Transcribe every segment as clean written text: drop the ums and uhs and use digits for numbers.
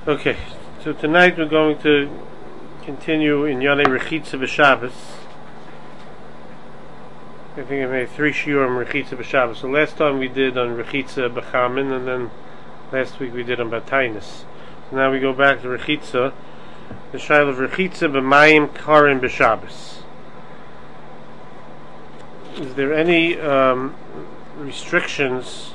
Okay, so tonight we're going to continue in Yonei Rechitza B'Shabbos. I think I made 3 shiurim Rechitza B'Shabbos. So last time we did on Rechitza B'Chamin, and then last week we did on Batainis. So now we go back to Rechitza, the Shail of Rechitza B'Mayim Karim B'Shabbos. Is there any restrictions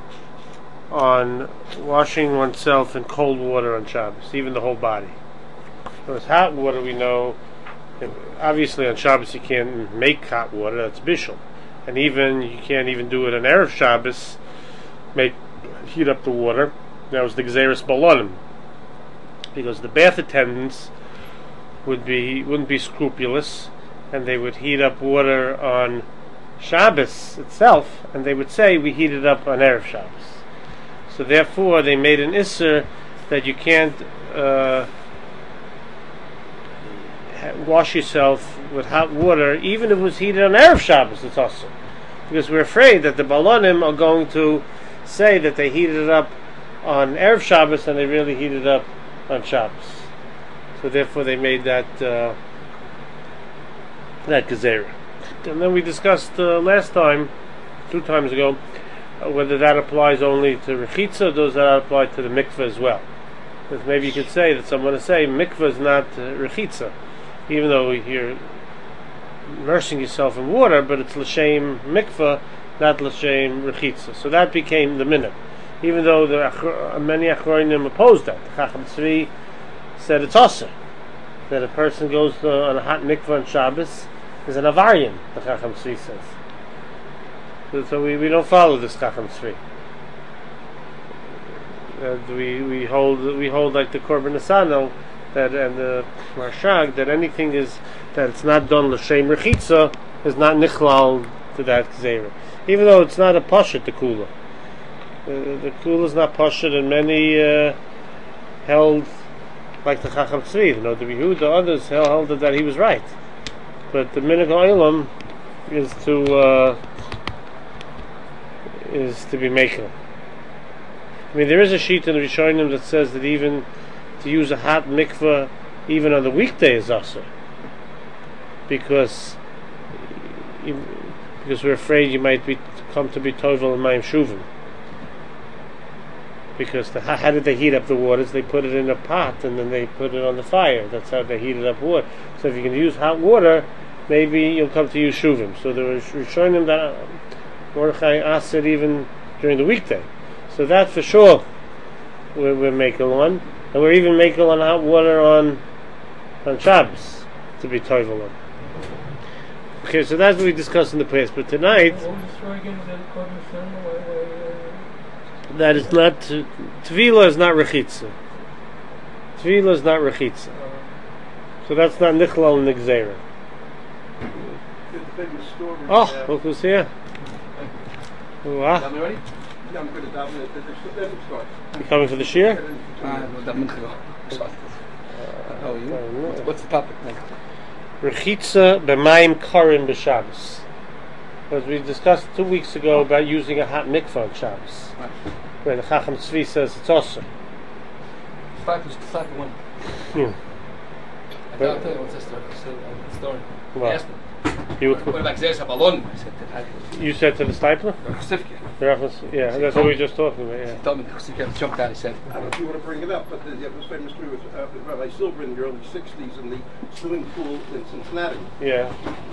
on washing oneself in cold water on Shabbos, even the whole body? Because hot water, we know, obviously on Shabbos you can't make hot water, that's bishul. And even, you can't even do it on Erev Shabbos, heat up the water. That was the Gzeres Balonim. Because the bath attendants wouldn't be scrupulous, and they would heat up water on Shabbos itself, and they would say, we heat it up on Erev Shabbos. So therefore, they made an isser that you can't wash yourself with hot water, even if it was heated on Erev Shabbos. It's also because we're afraid that the Balonim are going to say that they heated it up on Erev Shabbos and they really heated it up on Shabbos. So therefore, they made that gezerah. And then we discussed last time, 2 times ago, whether that applies only to Rechitza, or does that apply to the mikveh as well? Because maybe you could say that someone to say mikveh is not Rechitza, even though you're immersing yourself in water, but it's l'shem mikveh, not l'shem Rechitza. So that became the minhag, even though many achronim opposed that. The Chacham Tzvi said it's also that a person goes on a hot mikveh on Shabbos is an avarian. The Chacham Tzvi says. So we don't follow this Chacham Tzvi. We hold like the Korban Asano that and the Marshag that anything that it's not done l'shem Rechitza is not nichlal to that gzeira. Even though it's not a pashat, the kula. The kula is not pashat, and many held like the Chacham Tzvi. The Yehuda, others held that he was right. But the minhag ha'olam is to be making. I mean, there is a sheet in the Rishonim that says that even to use a hot mikveh even on the weekday is also, because we're afraid you might come to be tovel in mayim shuvim. Because how did they heat up the waters? They put it in a pot and then they put it on the fire. That's how they heated up water. So if you can use hot water, maybe you'll come to use shuvim. So there was Rishonim that Mordechai asked it even during the weekday. So that for sure we're making on. And we're even making on hot water on Shabbos to be toivel on. Okay, so that's what we discussed in the past. But tonight, that is not, Tvila is not Rechitza. Tvila is not Rechitza. So that's not Nichlal and Nigzera. Oh, look who's here. Wow. You coming for the shir? What's the topic? Rechitza b'mayim karim b'Shabbos. As we discussed 2 weeks ago about using a hot mikvah on Shabbos, where the Chacham Tzvi says it's awesome. Start one. I can't tell you what's the story. What? What about Gzeres HaBalon? You said to the Stipler? Yeah, that's what we were just talking about. Yeah. He told me the Chasivka jumped out. He said, I don't know if you want to bring it up, but it was famous story with Rabbi Silver in the early 60s in the swimming pool in Cincinnati. Yeah.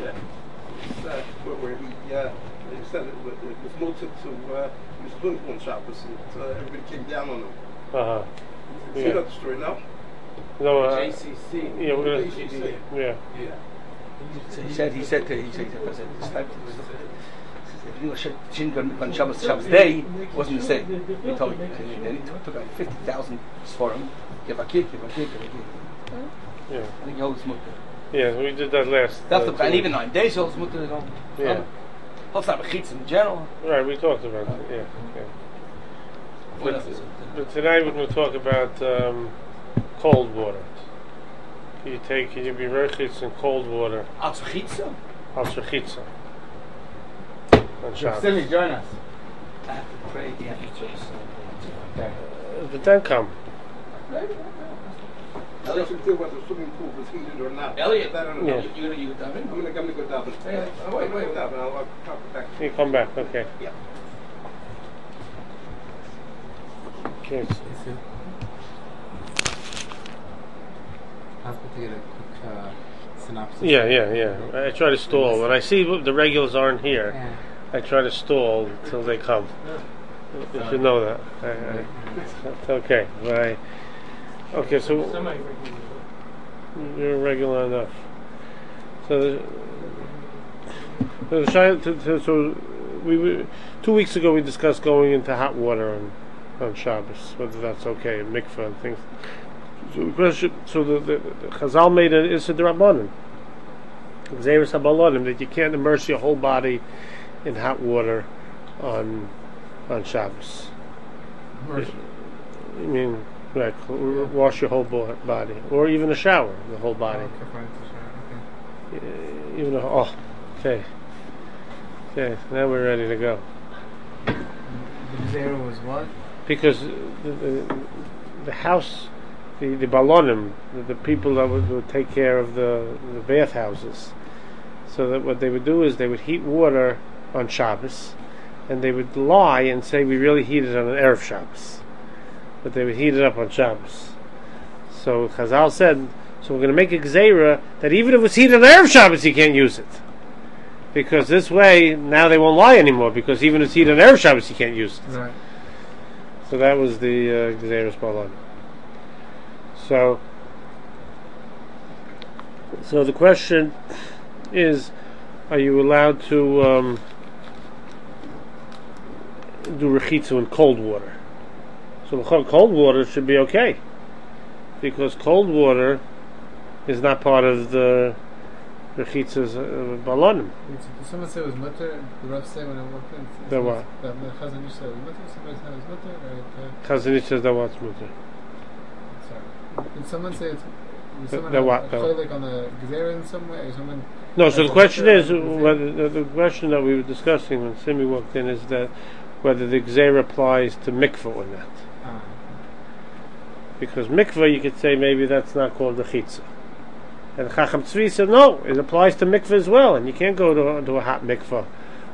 Where he said it was noted to use swimming pool in Shabbos, and everybody came down on him. Uh-huh. You know the story now? No, JCC. Yeah, we're going JCC. Yeah. So he said, this type if you look on Shabbos day, wasn't the same. He told me. Then he took out 50,000 for him. Give a kick. Yeah. I think he holds mutter. Yeah, we did that last. And even 9 days holds mutter. Yeah. Holds not Rechitza in general. Right, we talked about it. Yeah. But tonight we're going to talk about cold water. Can you be rechitz in cold water? Als Rechitza? Als Rechitza. On Shabbos. Still join us. I have to pray the But then come. Nothing to do whether the swimming pool was heated or not. Elliot, That I don't Yeah. know. you got I'm gonna go down. Hey, wait. I'll talk back. You come back, okay. Yeah. Okay. Possible to get a quick synopsis. Yeah. I try to stall. When I see the regulars aren't here, Yeah. I try to stall until they come. You should know that. Okay. Right. Okay, so you're regular enough. So, so we 2 weeks ago we discussed going into hot water on Shabbos, whether that's okay, mikveh and things. So the question, the Chazal made an Issa D'Rabbanan, Xeris HaBalonim, that you can't immerse your whole body in hot water on Shabbos. Immersion. I mean, right, wash your whole body, or even a shower, the whole body. Even okay. Now we're ready to go. The zero was what? Because the house, the balonim, the people that would take care of the bathhouses, so that what they would do is they would heat water on Shabbos, and they would lie and say we really heated on an Erev Shabbos, but they would heat it up on Shabbos. So Chazal said, so we're going to make a gzeira that even if it's heated on Erev Shabbos, you can't use it. Because this way, now they won't lie anymore, because even if it's heated on Erev Shabbos, you can't use it. Right. So that was the Gzeiras Balon. So the question is, are you allowed to do rechitzu in cold water? So cold water should be okay, because cold water is not part of the rechitza's balonim. Did someone say it was mutter? The Rav say when I walked in. The what? The Chazon Ish said it was mutter. Somebody said it was mutter. Right? Chazon Ish says that what's mutter. Sorry. Did someone say it's? Was someone The what? like on the Gezerah in some way, or someone? No. So the question is whether the question that we were discussing when Simi walked in is that whether the gzeira applies to mikveh or not. Because mikveh, you could say maybe that's not called the chitza. And Chacham Tzvi said no, it applies to mikveh as well, and you can't go to a hot mikveh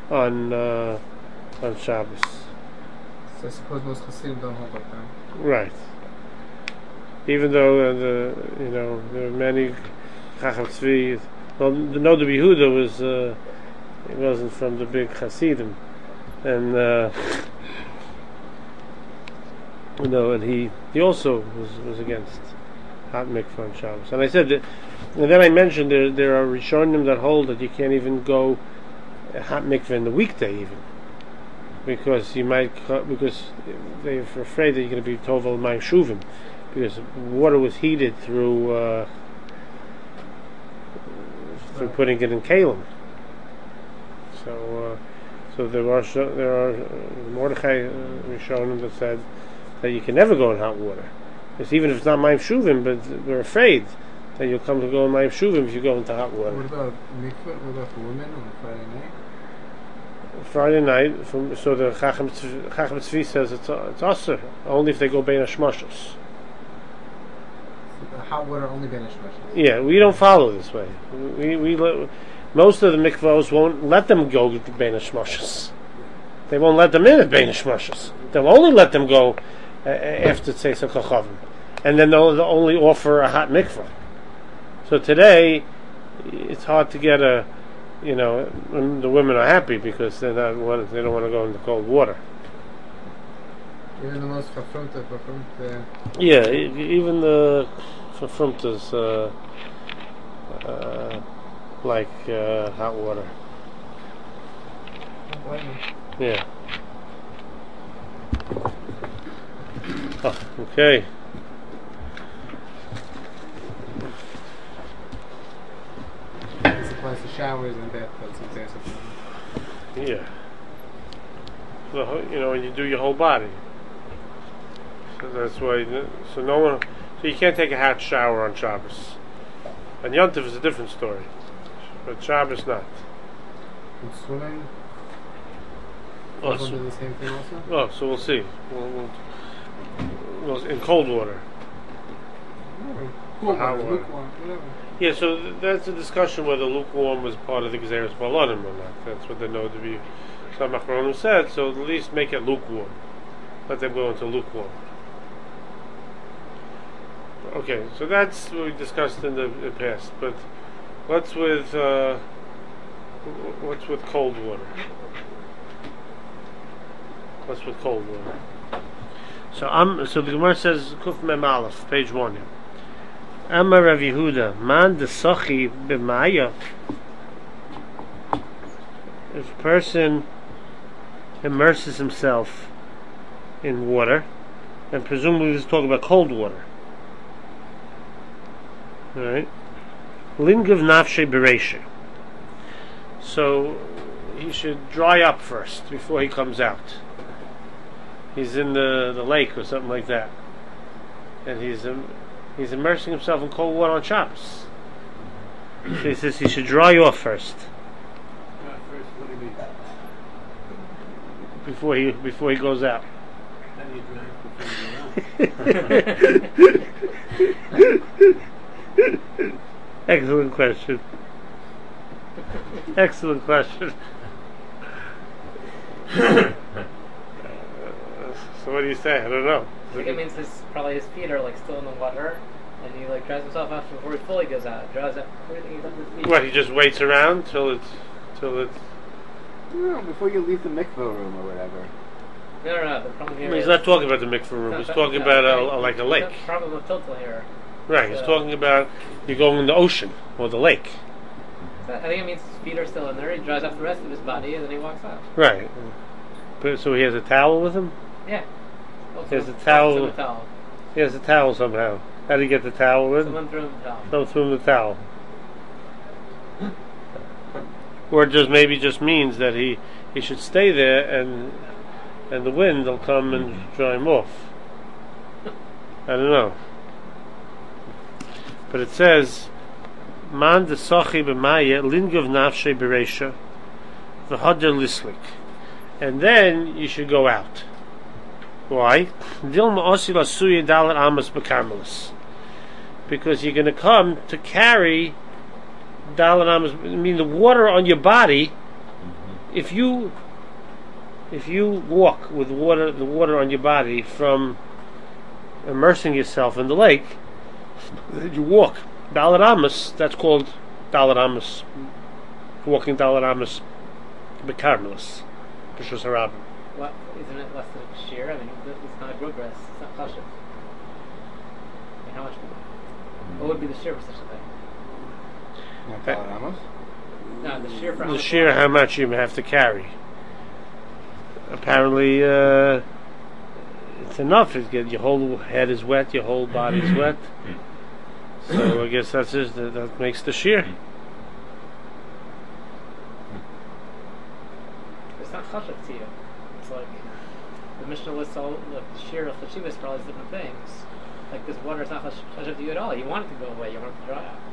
on Shabbos. So I suppose most Hasidim don't hold like that. Right. Even though there are many Chacham Tzvi. Well, the Noda B'Yehuda was he wasn't from the big Hasidim, and and he also was against hot mikveh on Shabbos. And I said that, and then I mentioned there are Rishonim that hold that you can't even go hot mikveh in the weekday even, because they're afraid that you're going to be tovel mayim shuvim, because water was heated through putting it in kalim. So there are Mordechai Rishonim that said that you can never go in hot water. Because even if it's not mayim shuvim, but we're afraid that you'll come to go in mayim shuvim if you go into hot water. What about mikveh? What about for women on Friday night? Friday night, so the Chacham Tzvi says it's asur only if they go bein hashmashos. Hot water only bein hashmashos. Yeah, we don't follow this way. Most of the mikvahs won't let them go to bein hashmashos. They won't let them in at bein hashmashos. They'll only let them go after Tzeis HaKochavim, and then they'll only offer a hot mikvah. So today, it's hard to get the women are happy because they don't want to go into cold water. Even the most verfrumte. Yeah, even the verfrumtes like hot water. Yeah. Oh, okay. This applies to showers and bathtubs and things like that. Yeah. So when you do your whole body. So that's why. So no one. So you can't take a hot shower on Shabbos. And Yom Tov is a different story, but Shabbos not. And swimming. Oh, Will do the same thing also. so we'll see. We'll in cold water. Cool hot water, water. lukewarm, whatever. Yeah, so that's a discussion whether lukewarm was part of the Gezeres Balanim or not. That's what they know to be. Some Achronim said, so at least make it lukewarm. Let them go into lukewarm. Okay, so that's what we discussed in the past. But what's with cold water? What's with cold water? So the Gemara says Kuf Mem Aleph, page 1 here. Amar Rav Yehuda, man desachi b'maya. If a person immerses himself in water, and presumably he's talking about cold water. Alright? Lingav nafshe bereisha. So he should dry up first before he comes out. He's in the lake or something like that, and he's immersing himself in cold water on Shabbos. So he says he should dry off first What do you mean? before he goes out. How do you drink before you go out? Excellent question. Excellent question. So what do you say? I don't know. I think it means probably his feet are like still in the water, and he like dries himself off before he fully goes out. Dries up everything he's done with his feet. What, he just waits around till it's No, before you leave the mikvah room or whatever. No. The problem here he's is- not talking about the mikveh room. He's talking about like a lake. The problem with Tiltal here. Right. He's talking about you're going in the ocean or the lake. I think it means his feet are still in there. He dries off the rest of his body, and then he walks out. Right. But so he has a towel with him. Yeah. He has a towel. A towel. He has a towel somehow. How did he get the towel with? Someone threw him the towel. Someone threw him the towel. Or it just maybe just means that he should stay there and the wind will come and dry him off. I don't know. But it says Man desachi b'maya lingav nafshe bereisha v'hader lislik. And then you should go out. Why? Because you're going to come to carry dalet amos. I mean, the water on your body. If you walk with the water on your body from immersing yourself in the lake, you walk dalet amos. That's called dalet amos. Walking dalet amos, bekarmelis, b'shus harabim. What, isn't it less than sheer? I mean, it's not a progress. It's not chashiv. I mean, how much? What would be the sheer for such a thing? Not Dalet Amos? No, the sheer for The sheer how much you have to carry. Apparently, it's enough. Your whole head is wet, your whole body is wet. So I guess that makes the sheer. It's not chashiv to you. It's like the Mishnah lists all the sheer of chashivas for all these different things. Like this water is not chashiv to you at all. You want it to go away. You want it to dry out.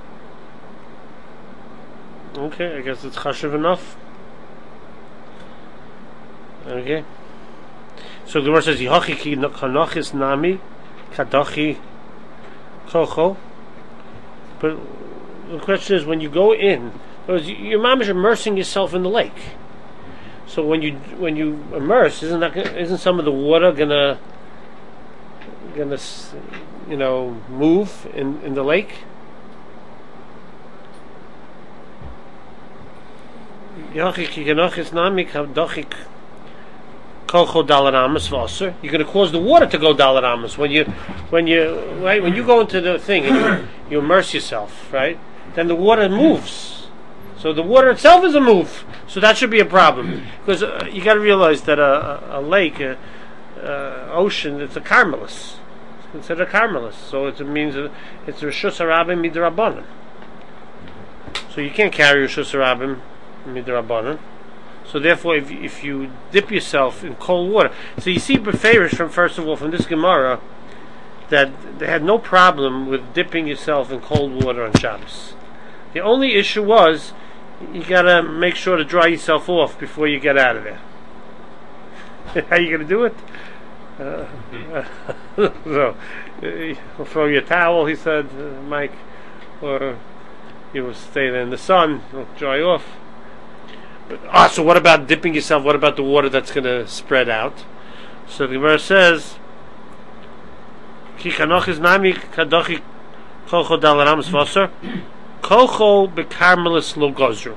Okay, I guess it's chashiv enough. Okay. So the Gemara says, "Yihachi ki kanachis nami kadachi kocho." But the question is, when you go in, your mom is immersing yourself in the lake. So when you immerse, isn't some of the water gonna move in the lake? You're going to cause the water to go dalet amos when you go into the thing and you immerse yourself, right? Then the water moves. So the water itself is a move. So that should be a problem, because you got to realize that a lake, ocean, it's a karmelis. It's considered a karmelis. So it means it's reshus harabim midrabanan. So you can't carry reshus harabim midrabanan. So therefore, if you dip yourself in cold water, so you see beferish from this Gemara that they had no problem with dipping yourself in cold water on Shabbos. The only issue was you gotta make sure to dry yourself off before you get out of there. How are you gonna do it? So, throw your towel, he said, Mike, or you will stay there in the sun, it'll dry off. So what about dipping yourself? What about the water that's going to spread out? So the Gemara says, Ki kanoch is nami kadochi kocho dalarams vaser, kocho bekarmelis lo gozru.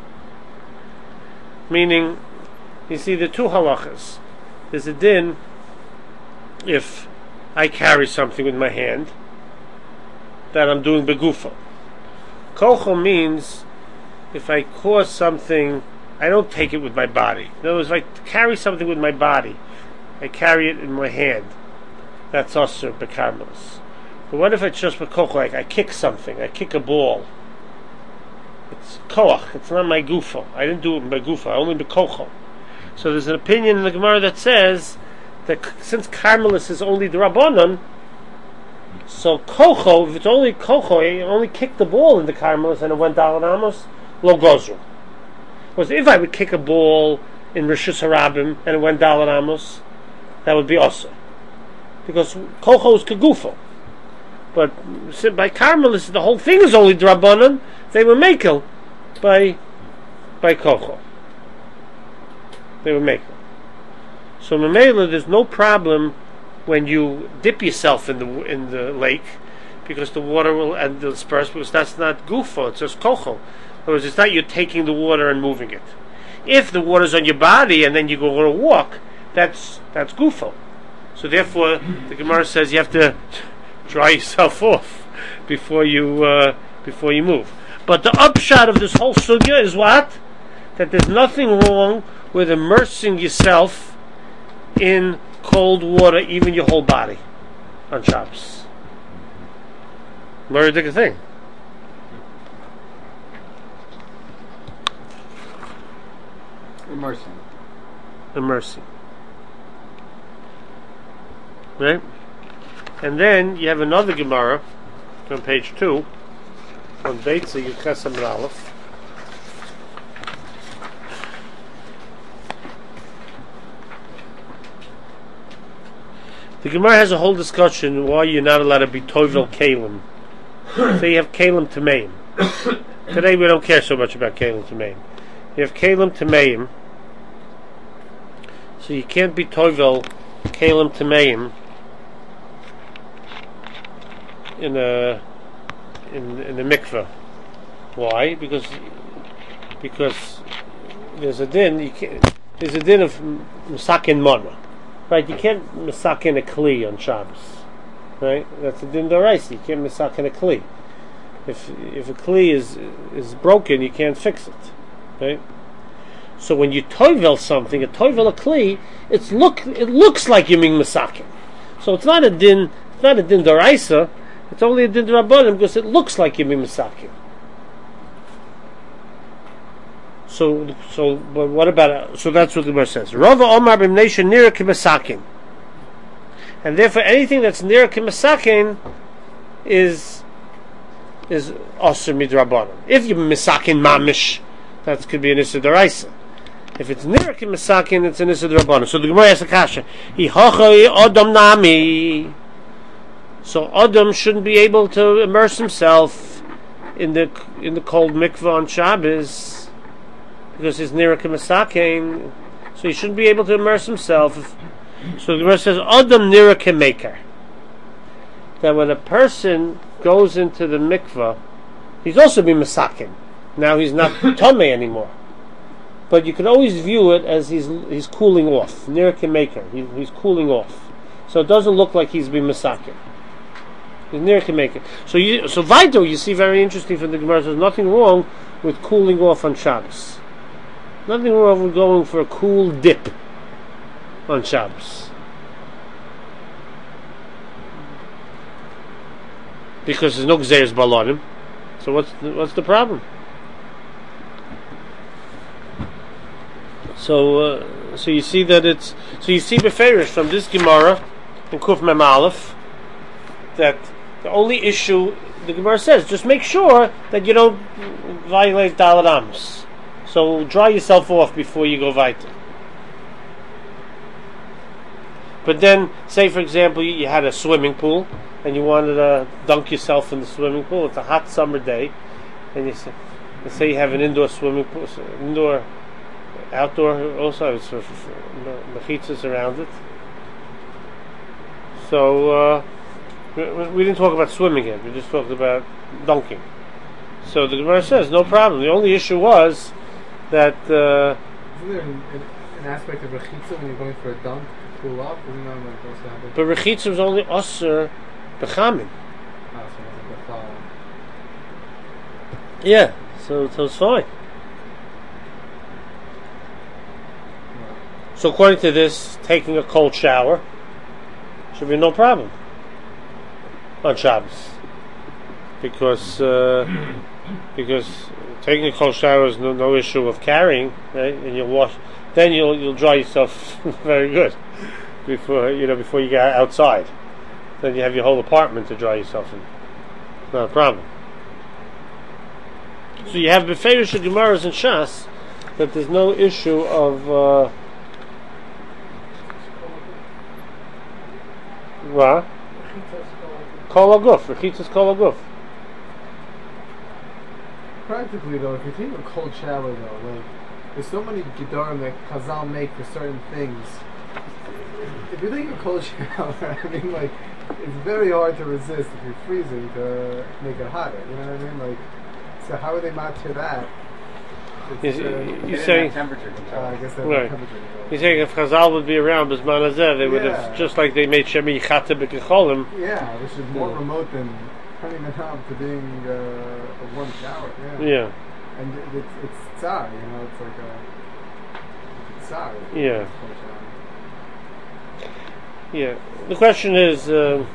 Meaning, you see the two halachas. There's a din if I carry something with my hand that I'm doing begufo. Kocho means if I cause something, I don't take it with my body. In other words, if I carry something with my body, I carry it in my hand. That's also bekarmelis. But what if it's just bekocho? Like I kick something, I kick a ball. It's koach. It's not my gufo. I didn't do it with my gufo. I only bekocho. So there's an opinion in the Gemara that says that since karmelis is only the rabbanon, so kocho, if it's only kocho, you only kick the ball in the karmelis and it went down amos, lo gozru. Because if I would kick a ball in Rishus Harabim and it went down amos, that would be also. Because kocho is kegufo. But by karmelis, the whole thing is only drabanan. They were makel by kocho. They were makel. So Mamela, there's no problem when you dip yourself in the lake, because the water will and disperse, because that's not gufo, it's just kocho. In other words, it's not you taking the water and moving it. If the water's on your body and then you go on a walk, that's gufo. So therefore, the Gemara says you have to dry yourself off before you move. But the upshot of this whole sugya is what? That there's nothing wrong with immersing yourself in cold water, even your whole body, on Shabbos. Very big thing. Immersing. Right? And then you have another Gemara on page 2 on Beitza Yud Amud Aleph. The Gemara has a whole discussion why you're not allowed to be tovel kalim. So you have kalim tameim. Today we don't care so much about kalim tameim. You have kalim tameim, so you can't be tovel kalim tameim in the mikveh. Why? Because there's a din. There's a din of misakin mana. Right, you can't misakin a kli on Shabbos. Right, that's a din d'oraisa. You can't misakin a kli. If a kli is broken, you can't fix it. Right. So when you toivel something, a kli, it looks like you're being misakin. So it's not a din. It's not a din d'oraisa. It's only a din d'rabbanan because it looks like you're being misakin. So, but what about? So that's what the Gemara says. Rava Omar b'mneisha nira k'mesakin, and therefore anything that's nira k'mesakin is osir midrabanan. If you misakin mamish, that could be an issur d'oraisa. If it's nira k'mesakin, it's an issur d'rabbanan. So the Gemara asks a kasha: Hihochoi odom nami. So Adam shouldn't be able to immerse himself in the cold mikveh on Shabbos, because he's nira k'mesakin, so he shouldn't be able to immerse himself. So the Gemara says, Adam nira k'meker. That when a person goes into the mikveh, he's also being mesakin. Now he's not tomei anymore, but you can always view it as he's cooling off. Nira k'meker, he's cooling off, so it doesn't look like he's being mesakin. He's nira k'meker. So Vito, you see, very interesting from the Gemara. There's nothing wrong with cooling off on Shabbos. Nothing wrong with going for a cool dip on Shabbos, because there's no gzeres balonim. So what's the problem? So you see that you see beferish from this Gemara in Kuf Mem Aleph that the only issue, the Gemara says, just make sure that you don't violate Daled Amos. So dry yourself off before you go weiter. But then, say for example, you had a swimming pool and you wanted to dunk yourself in the swimming pool. It's a hot summer day, and let's say you have an indoor swimming pool, outdoor also, it's mechitzas around it. So we didn't talk about swimming yet. We just talked about dunking. So the Gemara says no problem. The only issue was that. Isn't there an aspect of rechitza when you're going for a dunk to cool off? Isn't that what supposed to happen? But rechitza was only osir bechamin. Oh, so it's like a Yeah, so it's fine. So according to this, taking a cold shower should be no problem on Shabbos, because taking a cold shower is no issue of carrying, right? And you'll wash, then you'll dry yourself very good before you get outside. Then you have your whole apartment to dry yourself in. It's not a problem. So you have beferish Gemaras and Shas that there's no issue of what? Kol aguf. Rechitzas kol aguf. Practically though, if you take a cold shower though, like there's so many gedarim that Chazal make for certain things. If you take a cold shower, I mean, like it's very hard to resist if you're freezing to make it hotter. You know what I mean? Like, so how are they not to that? You say temperature control. I guess that's right. temperature control. You're saying if Chazal would be around Bisman Hazeh, they would have, just like they made Shemi Chata B'Kecholim. Yeah, which is more remote than turning the knob to being a warm shower. Yeah. And it's tsar, you know, it's like a tsar. Yeah. Yeah. The question is, there's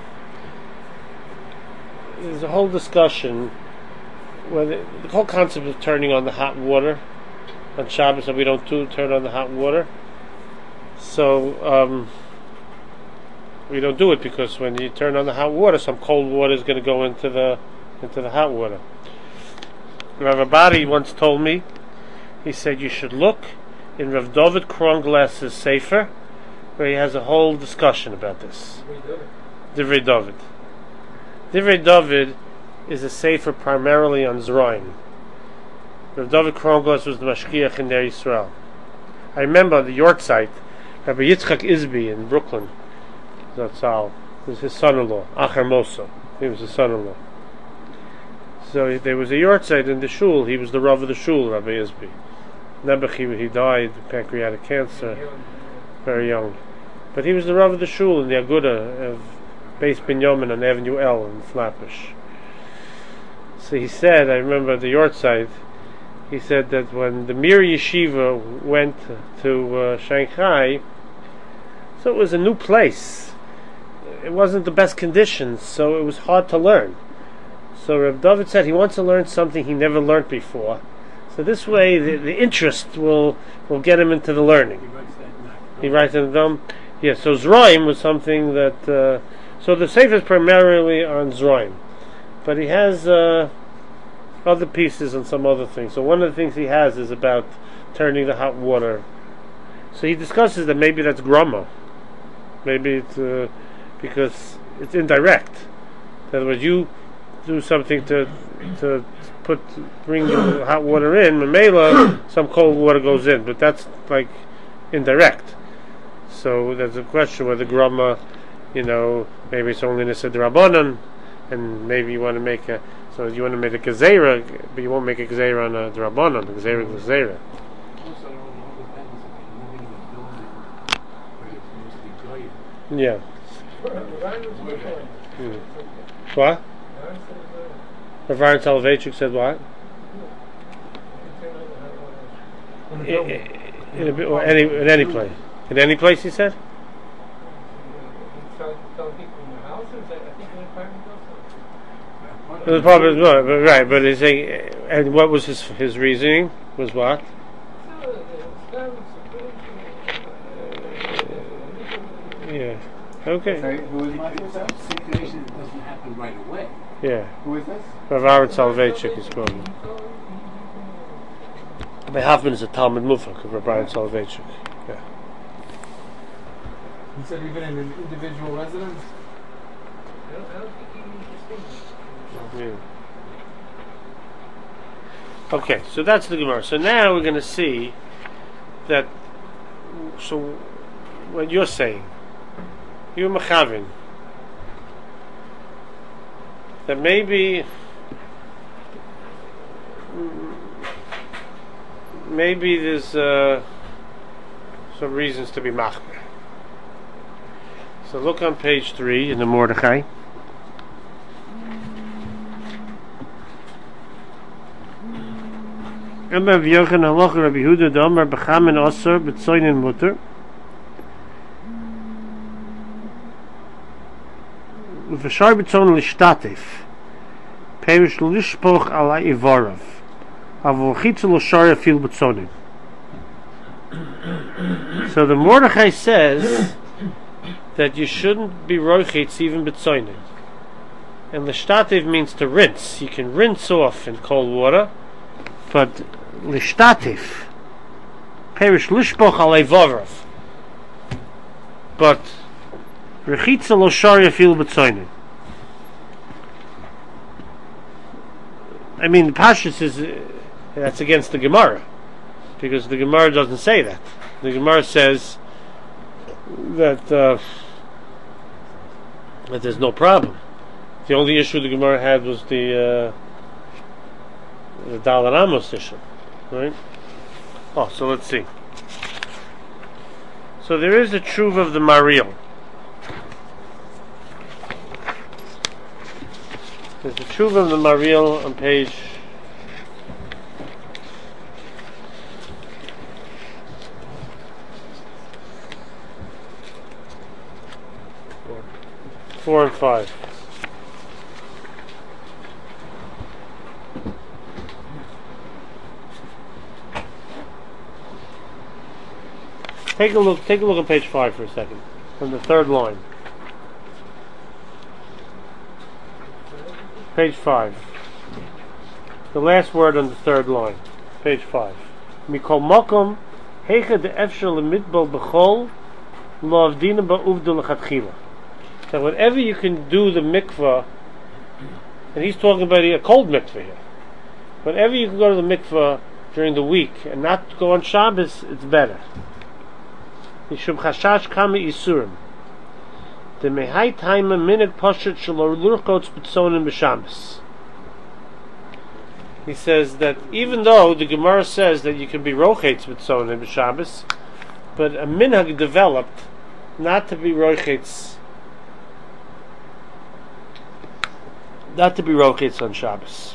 a whole discussion whether the whole concept of turning on the hot water on Shabbos, that we don't turn on the hot water. So we don't do it because when you turn on the hot water, some cold water is going to go into the hot water. Rav Abadi once told me, he said you should look in Rav David Kronglass's Sefer, where he has a whole discussion about this. Divrei David. Divrei David is a sefer primarily on Zeraim. Rav David Kronglass was the mashgiach in Der Yisrael. I remember the York site, Rabbi Yitzchak Isby in Brooklyn, Zatzal, was his son-in-law, Acher Mosa. He was his son-in-law. So there was a York site in the shul. He was the Rav of the shul, Rabbi Isby. Nebuch, he died of pancreatic cancer, very young. But he was the Rav of the shul in the Aguda of Beis Binyamin on Avenue L in Flatbush. So he said, I remember the Yortzeit, he said that when the Mir Yeshiva went to Shanghai, so it was a new place. It wasn't the best conditions, so it was hard to learn. So Rav David said he wants to learn something he never learned before. So this way the interest will get him into the learning. He writes in the Dom. Yeah, so Zeraim was something that... so the Sefer is primarily on Zeraim. But he has other pieces and some other things. So one of the things he has is about turning the hot water. So he discusses that maybe that's grama. Maybe it's because it's indirect. In other words, you do something to bring the hot water in, Mamela, some cold water goes in, but that's like indirect. So there's a question whether grama, maybe it's only Nisa D'Rabbanan, and maybe you want to make you want to make a Gezerah, but you won't make a Gezerah on a D'Rabbanan, a Gezerah. Yeah. What? Rav Aaron Soloveitchik said what? In any place. In any place, he said? The problem is right, but he's saying, and what was his reasoning? Was what? Yeah. Okay. Sorry, who is my situation doesn't happen right away. Yeah. Who is this? Rav Aaron Soloveitchik is called. Rabbi Hoffman is a Talmud Mufak of Rabbi Aaron Soloveitchik. Yeah. You said even in an individual residence? I don't think you need distinction. Yeah. Okay, so that's the Gemara. So now we're going to see that. So, what you're saying, you're Machavin, that maybe there's some reasons to be machmer. So look on page 3 in the Mordechai. Rabbi Yochanan halacha Rabbi Yehuda d'Amar b'chamen osor b'tzoynin muter. V'shar b'tzon l'shtatif. Perish l'ishpoch alai ivarav. Avol chitzu l'shar afil b'tzonin. So the Mordechai says that you shouldn't be roichitz even b'tzoynin. And l'shtatif means to rinse. You can rinse off in cold water, but l'shtatif, perish lishpoch alei varav. But rechitza lo sharia fil b'tzoynin. I mean, the Pashtus is that's against the Gemara, because the Gemara doesn't say that. The Gemara says that that there's no problem. The only issue the Gemara had was the Dalar Amos issue, right? Oh, so let's see. So there is a truth of the Mariel. There's a truth of the Mariel on page 4 and 5. Take a look at page 5 for a second, from the third line. Page 5. The last word on the third line. Page 5. Mikol makom heicha de'efshar lemitbal b'chol lo avdina ba'uvda l'chatchila. So whenever you can do the mikvah, and he's talking about a cold mikvah here. Whenever you can go to the mikvah during the week and not go on Shabbos, it's better. Mishum chashash kama isurim. The mehai taima minig poshet shalor lurkots b'tzonim b'Shabbos. He says that even though the Gemara says that you can be rochetz b'tzonim b'Shabbos, but a minhag developed not to be rochetz on Shabbos.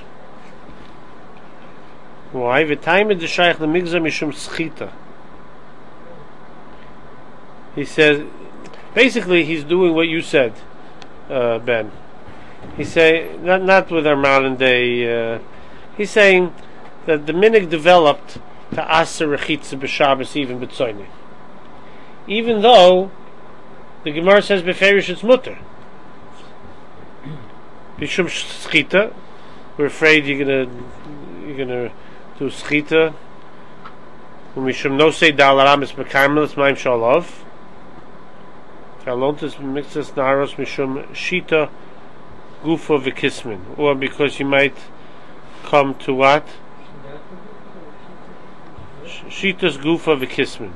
Why? V'taima d'shayach l'migzah mishum schita. He says, basically, he's doing what you said, Ben. He's saying, not with our modern day. He's saying that the minig developed to aser rechitza b'Shabbos even b'tzoyni, even though the Gemara says beferish it's mutter. B'shum schita, we're afraid you're gonna do schita. Mishum no say dalaramis b'karmel it's ma'im shalov. Kalontis mixes naros mishum shita gufa v'kismin, or because you might come to what? Shitas gufa v'kismin.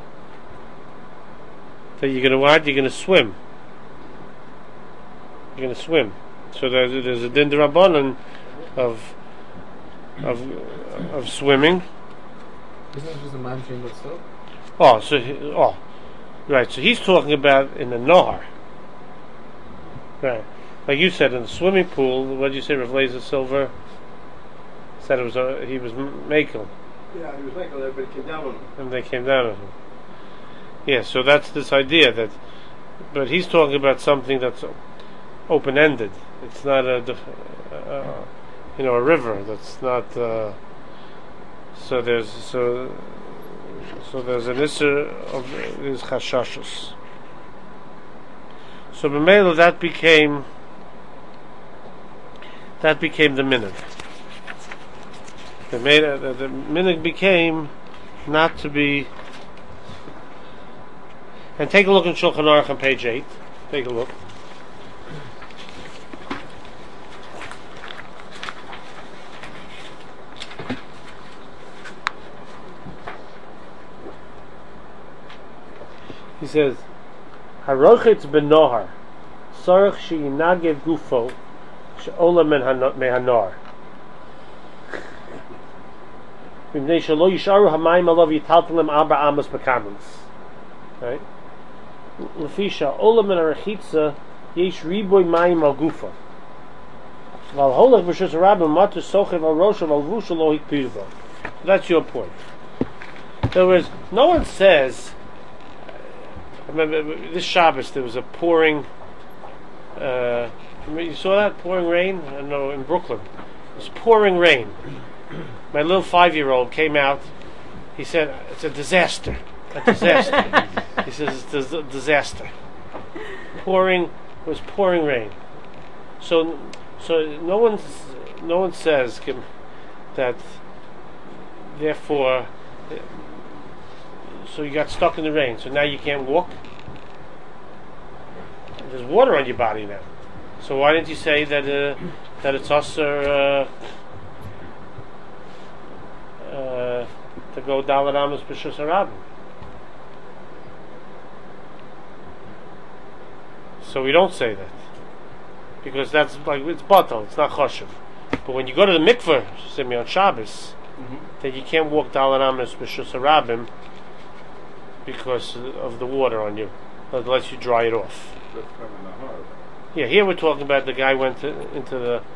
So you're gonna what? You're gonna swim. You're gonna swim. So there's a din d'Rabbanan of swimming. Isn't it just a man chain but still? Right, so he's talking about in the Nahar. Right. Like you said, in the swimming pool, what did you say, Rav Lezer Silver? Said it was he was making. Yeah, he was making there, but he came down on him. And they came down on him. Yeah, so that's this idea that, but he's talking about something that's open-ended. It's not a river. That's not. So there's an issue of these chashashos. So b'meila that became the minhag. The minhag became not to be And take a look in Shulchan Aruch on page 8. Take a look. He says, "Harochetz benohar, sarich she'inagev gufo, she'ola mehanar. Mipnei shelo yisharu hamayim alav yitaltalim arba amos bekamens." Right? Lefisha ola min harechitza yesh riboy mayim al gufa. Val holach b'shus rabim matu sochev al roshav al vusha lo hikpirubo. That's your point. In other words, no one says. Remember this Shabbos there was a pouring. You saw that pouring rain? I know in Brooklyn. It was pouring rain. My little 5-year-old came out. He said, "It's a disaster. A disaster." He says, "It's a disaster." Pouring rain. So no one says that. Therefore. So you got stuck in the rain, so now you can't walk? There's water on your body now. So why didn't you say that it's usher to go Dalet Amos B'Shus HaRabim? So we don't say that. Because that's like, it's batal, it's not choshev. But when you go to the mikveh, say me on Shabbos, then you can't walk Dalet Amos B'Shus HaRabim because of the water on you, unless you dry it off. Yeah, here we're talking about the guy went into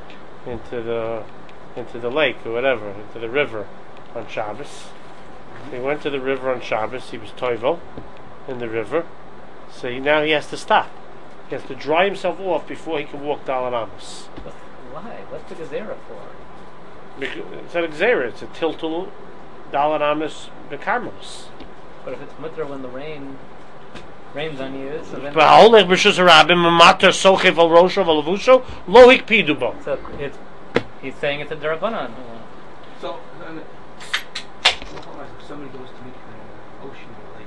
the lake or whatever, into the river on Shabbos. He went to the river on Shabbos. He was toivel in the river, so now he has to stop. He has to dry himself off before he can walk Dalet Amos. Why? What's the gezerah for? It's not a gezerah. It's a tiltul Dalet Amos bekarmos. But if it's mutter when the rains on you, so then... So he's saying it's a derabanan. So, if somebody goes to meet the ocean or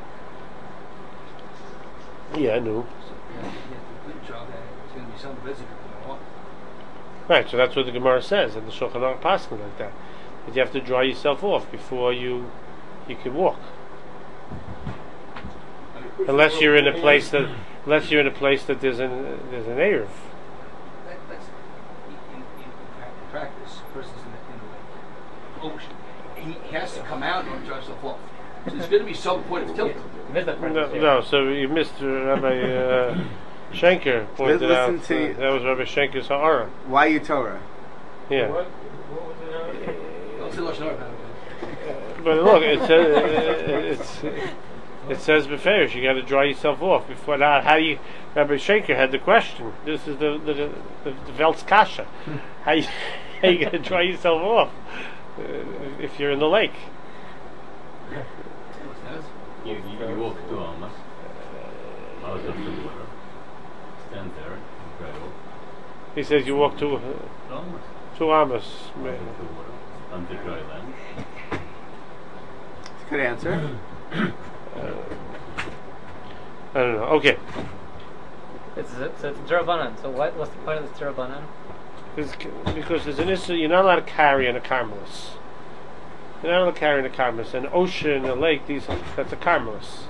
lake. Yeah, I knew. So, you have to do a job that it's going to be some visitor going on. Right, so that's what the Gemara says, and the Shulchan Aruch paskin like that. That you have to dry yourself off before you can walk. Unless you're in a place that there's an Erev. That's in practice. Person's in the ocean. He has to come out and dry himself off. So there's going to be some point of tilt. No, so you missed Rabbi Schenker pointed out. That was Rabbi Schenker's ha'ara. Why you Torah? Yeah. Don't say Lashon Hara. But look, it says beferish, you got to dry yourself off before that. How do you? Rabbi Schenker had the question. This is the Velt's kasha. How you going to dry yourself off if you're in the lake? You walk to Amos, out of the water, stand there, and dry off. He says you walk to Amos. Out of the water, until dry land. Good answer. I don't know. Okay. So it's derabanan. So what's the point of this derabanan? Because there's an issue, you're not allowed to carry in a carmelis. You're not allowed to carry in a carmelis. An ocean, a lake, that's a carmelis.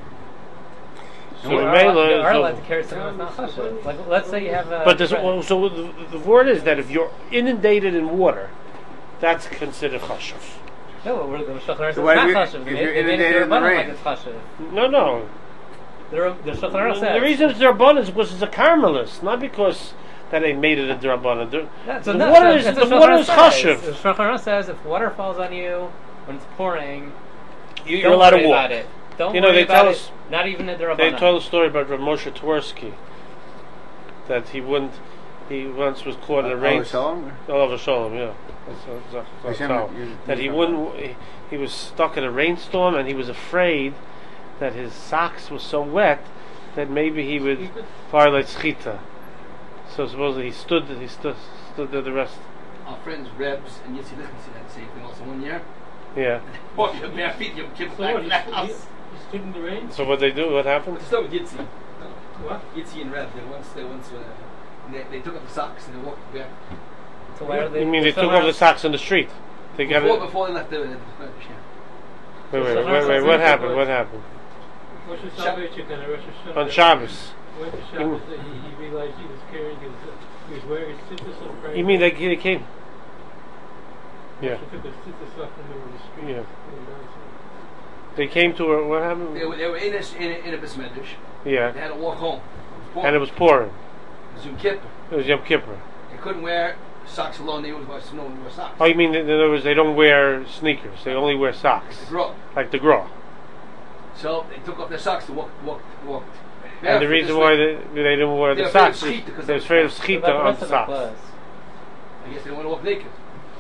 So you are allowed to carry something that's not chashuv. Like, let's say you have a... But so the word is that if you're inundated in water, that's considered chashuv. No, the Shulchan Aruch says So what it's if not you- chashuv. if you're They made it inundated in the derabanan rain? like it's chashuv. No. The Shulchan Aruch says... The reason it's derabanan is because it's a carmelis, not because that they made it a derabanan. The water is chashuv. The Shulchan Aruch says if water falls on you when it's pouring, You're allowed to walk. About it. Don't You know, worry they tell about us- it. Not even a derabanan. They told a story about Rav Moshe Twersky that he once was caught in a rain. Olav Shalom, yeah. That he wouldn't. He was stuck in a rainstorm, and he was afraid that his socks were so wet that maybe he would violate schita. So supposedly he stood there the rest. Our friends Rebs and Yitzi Lichtenstein had the same thing also one year. Yeah. Walk your bare feet, you give back in the house. stood in the rain. So what they do? What happened? Let's start with Yitzi. What? Yitzi and Rev. They took up the socks and they walked back. So where are they? You mean they took off the socks in the street? They got it. Before they left the yeah. Wait. What happened? What happened? Rosh Hashanah, Rosh Hashanah. On Shabbos. Went to Shabbos, he realized he was carrying he was wearing his tzitzis on Friday. You mean they came? Yeah. He took his tzitzis off in the middle of the street. Yeah. They came to her. What happened? They were in a Bismedish. Yeah. They had to walk home. And it was pouring. It was Yom Kippur. It was Yom Kippur. They couldn't wear socks alone. They would wear socks. Oh, you mean in other words they don't wear sneakers? They only wear socks. The grow. Like the grow. So they took off their socks to walk. And the reason why they didn't wear the socks is they were afraid of schita on the socks. I guess they don't want to walk naked.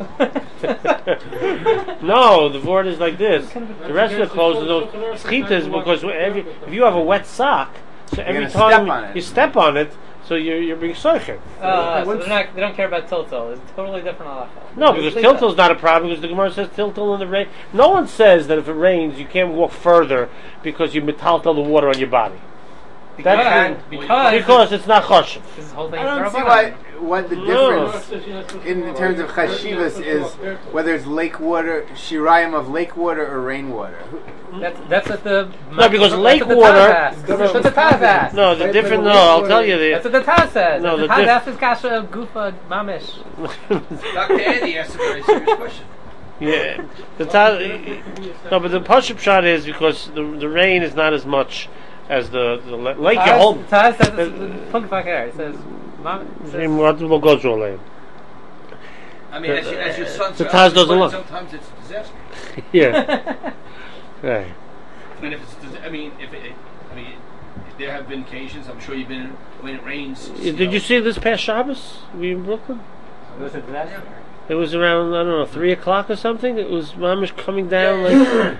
No, the word is like this. The rest of the clothes, those schita is because if you have a wet sock, so every gonna step on time it. you step on it, so you're being soichet. So they don't care about tiltal. It's totally different halacha. No, because tiltal is not a problem because the Gemara says tiltal in the rain. No one says that if it rains you can't walk further because you metaltal the water on your body. Because it's not chashiv. This whole thing I don't is see Rabbanan. what the No. difference in terms of chashivas is whether it's lake water, shirayim of lake water or rainwater. That's what the No, because that's lake what the water- Taz asks. That's what the Taz asks. No, the different. No, I'll tell you That's the. what the Taz says. No, the the Taz diff- asks his kasha gufa mamish. Dr. Andy asked a very serious question. Yeah, no, but the pashup shot is because the rain is not as much as the lake. Your whole. Taz says it's punk fuck hair. It says We'll go through a lane. I mean, as your son The said, Taz doesn't look. sometimes it's a disaster. Yeah. Right. And if there have been occasions, I'm sure you've been when it rains. Did you see this past Shabbos? Were you in Brooklyn? it was a disaster. It was around 3:00 or something. It was mamish coming down like.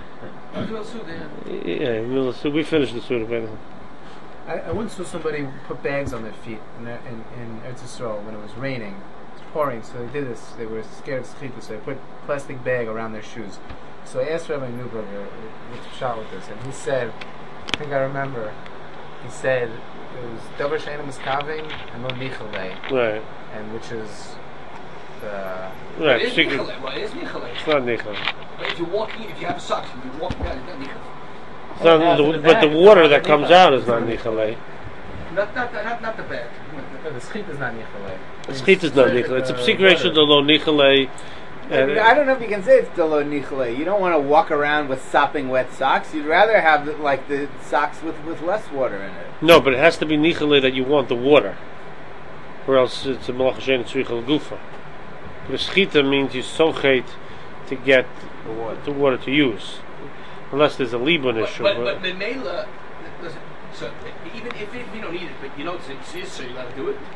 Yeah, so we finished the suit of I once saw somebody put bags on their feet in Eretz Yisrael when it was raining. It was pouring, so they did this. They were scared of schita, so they put a plastic bag around their shoes. So I asked Rabbi Newberger what's the shot with this, and he said, I think I remember, he said it was Davar She'ein Miskavin and Lo Nichalei, Right. and which is the... Right. It is Secret. Nichalei. Well, it is Nichalei. It's not nichal. But if you have socks, if you're walking down, it's not Nichalei. It's not, but the water that comes out is not nichalei. Not the bag. The schita is not Nichalei. Schita is not nichalei. It's a psikration to lo nichalei. I don't know if you can say it's delo nichle. You don't want to walk around with sopping wet socks. You'd rather have the socks with less water in it. No, but it has to be nichalei that you want the water, or else it's a malach shein tzrichel gufa. The schita means you sochet to get the water to use, unless there's a libun issue. But the mela, so even if you don't need it, but you know it's so you got to do it.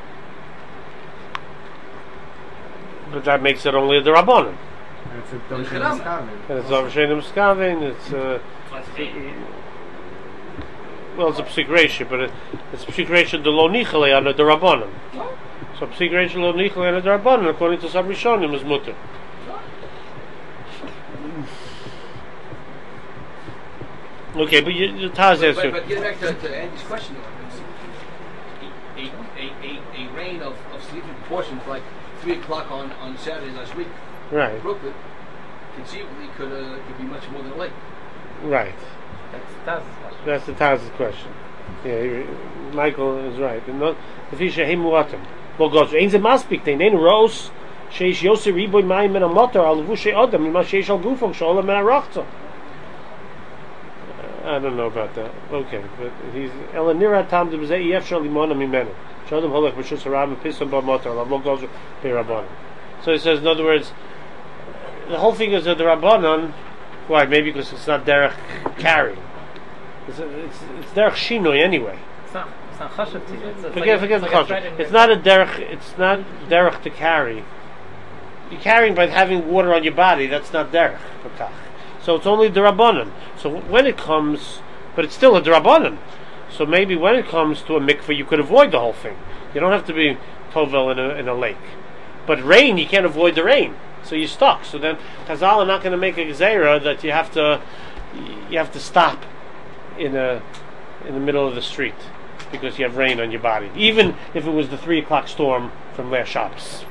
But that makes it only a derabbanan. And it's a Davar She'ein Miskavin. And it's Avshenim Skavin, it's well, it's a psikration, but it's a psikration de lo nichale on a derabbanan. So psikration lo nichale on a derabbanan, according to some Rishonim, is mutter. Okay, but the Taz answer. But get back to Andy's question, a rain of significant proportions, like 3:00 on Saturday last week, Right, Brooklyn, conceivably could be much more than a lake. right. That's Taz's question. That's the Taz's question. Yeah, Michael is right. If he should him water, well, goes. Ain't it maspik? They ain't rose. Sheish Yosef riboy mayim in a motor al vushay adam ima sheish al gufo sholam min arachto. I don't know about that. Okay, but he's Elanira Tam de Bezei Yefshal Limona Mimenu. Shodem Holech B'Shus Harab Pisam Ba Motor Lavlo Gozer Be'Rabbanan. So he says, in other words, the whole thing is that the Rabbanan. Why? Maybe because it's not derech carry. It's derech shinoi anyway. It's not chashav to you. Forget the chashav. It's not a derech. It's not derech to carry. You're carrying by having water on your body. That's not derech. So it's only D'Rabbanan. So when it comes, but it's still a D'Rabbanan. So maybe when it comes to a mikveh, you could avoid the whole thing. You don't have to be tovel in a lake. But rain, you can't avoid the rain. So you're stuck. So then Chazal are not going to make a gzeira that you have to stop in the middle of the street because you have rain on your body, even if it was the 3 o'clock storm from last Shabbos.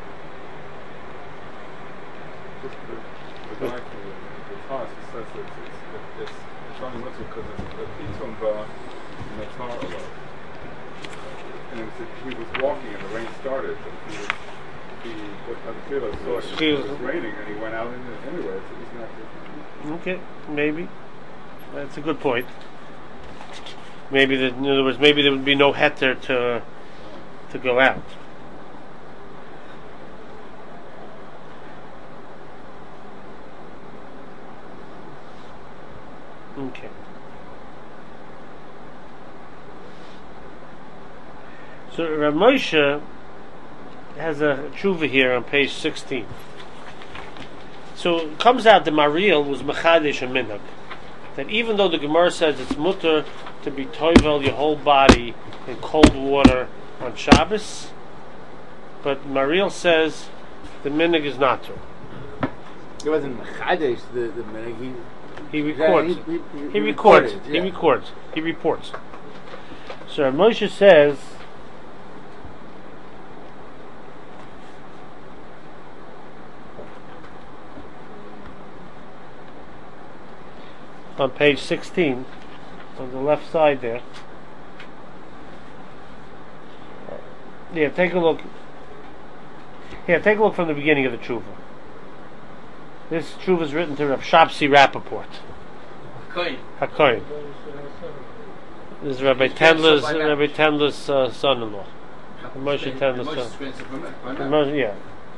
The guy from the class says it's only mutter because it's a pitum b'natar alone. And he was walking and the rain started, and he had the feeling so it was raining and he went out anyway, so he's not. Okay, maybe. That's a good point. Maybe in other words, maybe there would be no heter to go out. Okay. So Rav Moshe has a tshuva here on page 16. So it comes out that Mariel was Mechadesh and Minhag. That even though the Gemara says it's mutter to be toivel your whole body in cold water on Shabbos, but Mariel says the Minhag is not to. It wasn't Mechadesh, the Minhag. He records. He records. Yeah. He records. He reports. So Moshe says, on page 16, on the left side there. Yeah, take a look. Yeah, take a look from the beginning of the tshuva. This tshuva is written to Rav Shapsi Rappaport. HaKohen. This is Rabbi Tendler's son-in-law. Moshe Tendler's son. Yeah.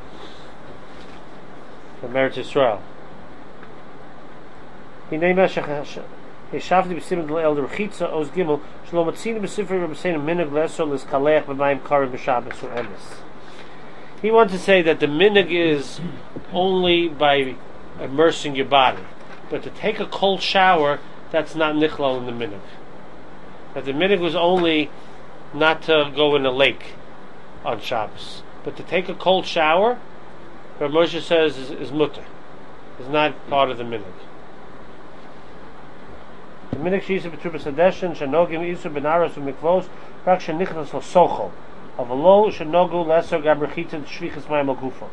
From Eretz Yisrael. Yeshavti b'simon l'el d'rechitza oz gimel shlo matzini b'sifrei Rabbi Seinu minhag l'esor l'skaleach b'mayim karim b'Shabbos or emes. He wants to say that the minhag is only by immersing your body, but to take a cold shower, that's not nichlal in the minhag. That the minhag was only not to go in a lake on Shabbos, but to take a cold shower, Rav Moshe says is mutter, is not part of the minhag. The minhag sheisa b'truba sadeshin shenogim isu benaros u'mikvos rak shenichnas l'sochol avalo shenogu lesser gabrechita shvichas mayim al-gufo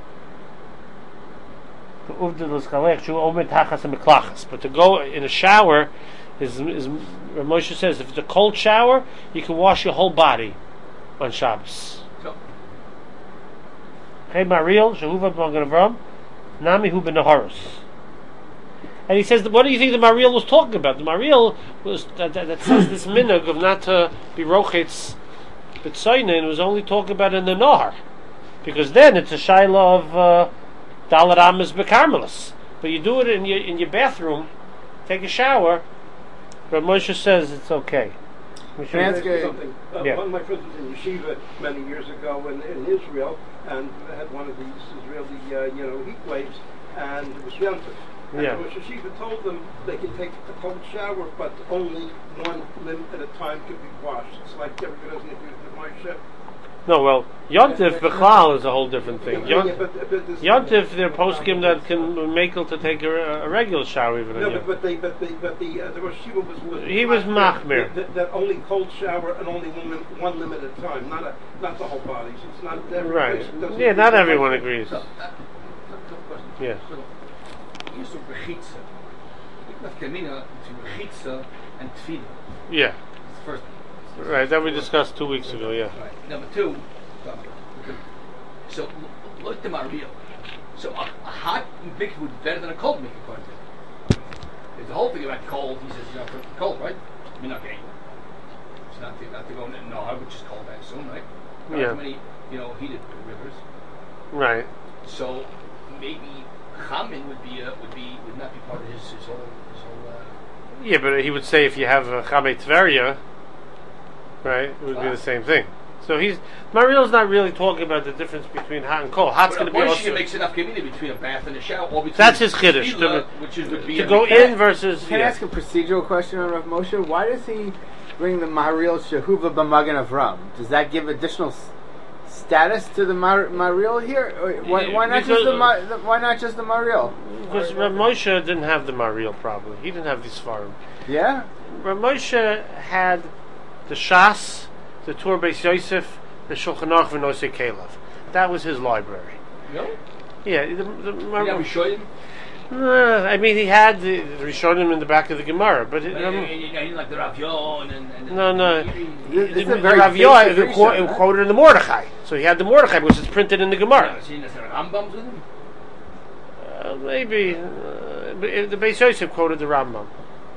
to uvdil l'skalech shu omed tachas ha'miklachas. But to go in a shower is Rav Moshe says if it's a cold shower you can wash your whole body on Shabbos. Hey Mariel shehuva b'magen Avram nami hu b'naharos. And he says, what do you think the Mariel was talking about? The Mariel was that says this minhag of not to be rochetz b'tzoyne, and was only talking about in the Nahar, because then it's a shaila of Dalet Amos b'Karmelis. But you do it in your bathroom, take a shower. But Moshe says it's okay. Something. One of my friends was in yeshiva many years ago in Israel, and had one of these Israeli heat waves, and it was Yom Tov. And the Rosh Hashiva told them they can take a cold shower, but only one limb at a time can be washed. It's like everybody doesn't agree with my ship. No, well, Yontif B'chlal is a whole different thing. Yontif, they're poskim that can make it to take a regular shower even. No, but the Rosh Hashiva was he was machmir. That only cold shower and only one limb at a time, not the whole body. So it's not right. Yeah, not everyone agrees. Yeah. Use of rechitza. You have kamina between rechitza and tefillah. Yeah. It's first. Right, that we discussed 2 weeks ago. Yeah. Right. Number two. So look to Mariel. So a hot mikveh would be better than a cold mikveh, according to him. There's the whole thing about cold. He says you're not cold, right? You're not getting. It's not to go in Nahar, which is cold, I assume, right? Not yeah. Too many, heated rivers. Right. So maybe Chamin would not be part of his whole. Yeah, but he would say if you have a Chamei Tveria, right, it would be the same thing. So Mariel's not really talking about the difference between hot and cold. Hot's going to be also. Makes enough community between a bath and a shower. Or that's his chiddush. To go in versus. Can I ask a procedural question on Rav Moshe? Why does he bring the Mariel Shehuva b'Magen Avram? Does that give additional status to the Mariel here? Why not just the Mariel? Because Rav Moshe didn't have the Mariel probably. He didn't have these Sfarim. Yeah. Rav Moshe had the Shas, the Torah Beis Yosef, the Shulchan Aruch, and Nosei Kelev. That was his library. No? Yeah. I mean, he had the Rishonim in the back of the Gemara, but He didn't like the Rav Yon and no. This is a The very Rav Yoah basic quoted in the Mordechai, so he had the Mordechai, which is printed in the Gemara. Rambams with him? Maybe but the Beis Yosef quoted the Rambam.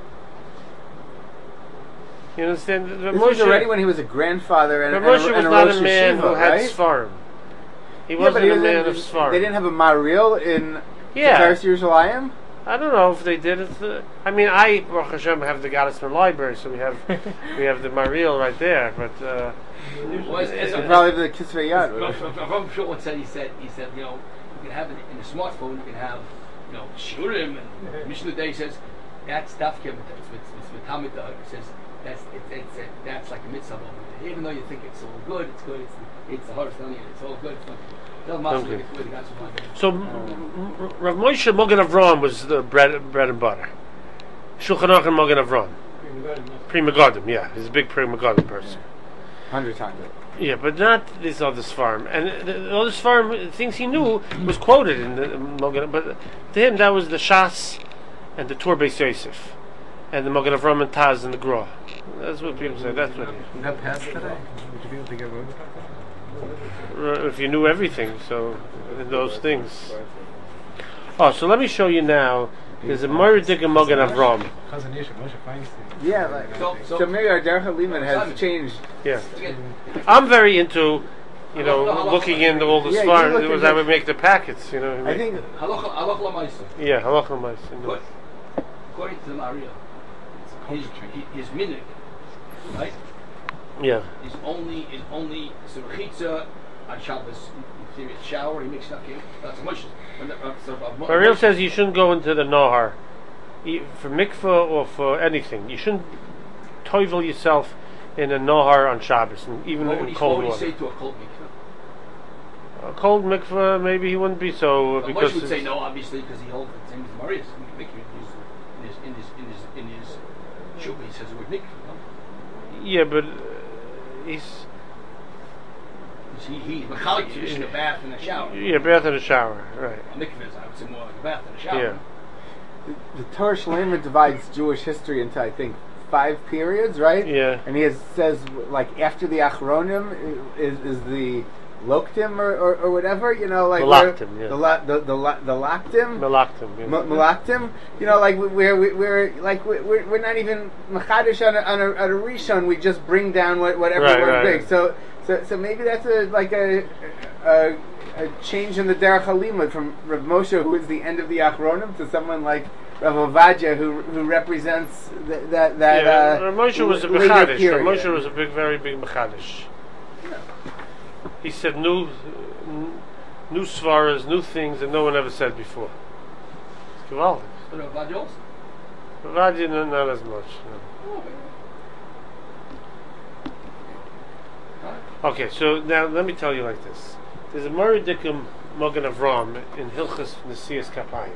You understand? This was already when he was a grandfather and, Rav Moshe and was a not Rosh a man Yeshiva, who had right? Sfarim. He Yeah, wasn't but he a was man of Sfarim. They didn't have a Mariel in Yeah. Tiferes Yerushalayim? I don't know if they did it. I mean, I, Baruch Hashem, have the Gottesman library, so we have the Mariel right there. But They probably have the Kisvei Yad. Rav Shulman said, he said, you know, you can have it in a smartphone, you can have, you know, Shurim and Mishnah Day says, that's Dafke, it's Tamita, it says, that's like a mitzvah over there. Even though you think it's all good, it's the hardest thing, it's all good, okay. So Rav Moshe Mogen Avraham was the bread and butter. Shulchan Aruch and Mogen Avraham. Pri Megadim, yeah, he's a big Pri Megadim person. 100 times. Yeah, but not this other Sfarim. And the other Sfarim, things he knew, was quoted in the Mogen. But to him, that was the Shas and the Torah Beis Yosef, and the Mogen Avraham and Taz and the Gra. That's what people say. That's what. You got passed today? Would you be able to get rid of it? If you knew everything, so those things. Oh, so let me show you now. There's a Moiridik and Mogen Avraham. Cousin Yisha, Moshe Feinstein. Yeah, like, so maybe our Derech HaLiman has changed. Yeah, I'm very into, looking into all the Yeah, Sfarim. you It look was at I would make the packets. I think Halach Lamaisa. Yeah, halacha l'maisa. According to the Maria, his minhag, right? Yeah. Is only Surchitza on Shabbos. In theory, shower, he makes nothing. That's a mush. Mariel says you shouldn't go into the Nahar for mikveh or for anything. You shouldn't toivel yourself in a Nahar on Shabbos, and even in cold water. What would he say to a cold mikveh? A cold mikveh, maybe he wouldn't be so because Moshe would say no, obviously, because he holds the same as Marius. In his shuvah, he says the word mikveh. No? Yeah, but he's mechalik in a bath and a shower. Yeah, bath and a shower, right? A mikveh is, I would say, more like a bath and a shower. Yeah. the Torah Shleima divides Jewish history into, I think, 5 periods, right? Yeah. And he says, like, after the Achronim is the Loktim or whatever, the Laktim, yeah. The Laktim. Malaktim, yeah. Malaktim, like we're not even Machadish on a Rishon. We just bring down whatever one brings. So maybe that's a change in the Derech HaLimud from Rav Moshe, who is the end of the Achronim, to someone like Rav Ovadia, who represents that. Rav Moshe was a Mechadish. Rav Moshe was a very big Mechadish. He said new svaras, new things that no one ever said before. It's gewaldig. Rav Ovadia also? Rav Ovadia, not as much. No. Okay, so now let me tell you like this. There's a Moiridikum Mogen Avraham in Hilchas Nesias Kapayim.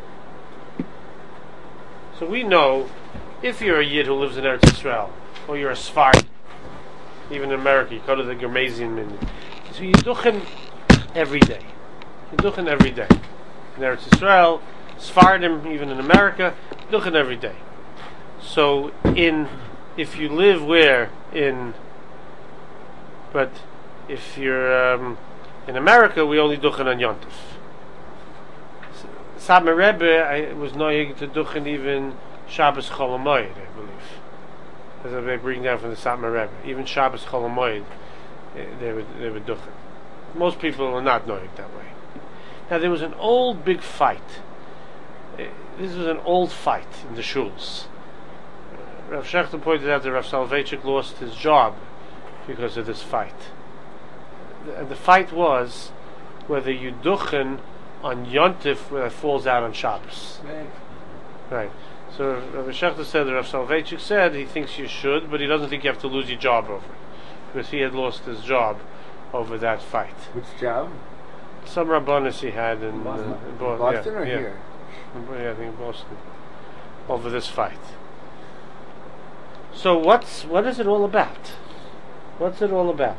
So we know, if you're a Yid who lives in Eretz Yisrael, or you're a Sfard, even in America, you go to the Germazian Minyan. So you duchen every day. You duchen every day. In Eretz Yisrael, Sfardim, even in America, duchen every day. So if you live but if you're in America, we only duchen on Yontif. Satmar Rebbe was noyig to duchen even Shabbos Chol HaMoed, I believe. As I bring down from the Satmar Rebbe, even Shabbos Chol HaMoed, they would duchen. Most people are not knowing that way. Now there was an old big fight. This was an old fight in the shuls. Rav Shechter pointed out that Rav Soloveitchik lost his job because of this fight. And the fight was whether you duchen on Yontif where it falls out on Shabbos. Right. So Rav Shechter said that Rav Soloveitchik said he thinks you should, but he doesn't think you have to lose your job over it, because he had lost his job over that fight. Which job? Some Rabbanis he had in Boston yeah, or yeah. here? Yeah, I think in Boston. Over this fight. So what is it all about? What's it all about?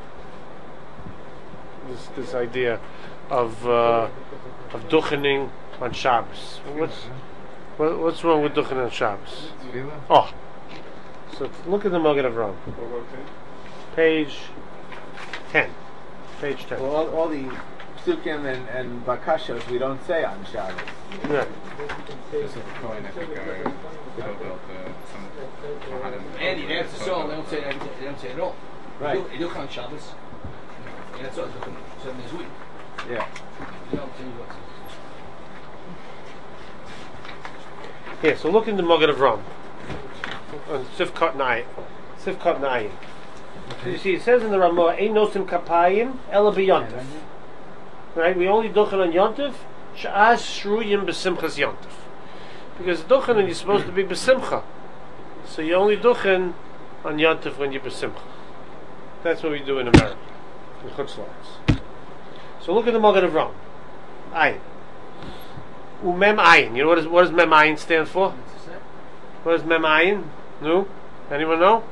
This idea of duchening on Shabbos. What's wrong with duchening on Shabbos? Oh, so look at the Magen Avraham. Page 10. Page 10. Well, all the psukim and bakashos we don't say on Shabbos. Right. And the answer so they don't say it at all. Right. They do on Shabbos. And that's all. 7 days a week. Yeah. They don't tell you what. Yeah. So look in the Magen Avraham on Sifkat Nai. Sifkat Nai. You see, it says in the Ramah, "Ein nosim kapayim ela b'yontif." Right? We only duchen on Yontif. Sha'as shruyim b'simchas Yontif. Because duchen you're supposed to be b'simcha, so you only duchen on Yontif when you're b'simcha. That's what we do in America, in Chutz La'aretz. So look at the Magen Avraham. Ayin. Umem ayin. You know what does mem ayin stand for? What is mem ayin? No? Anyone know?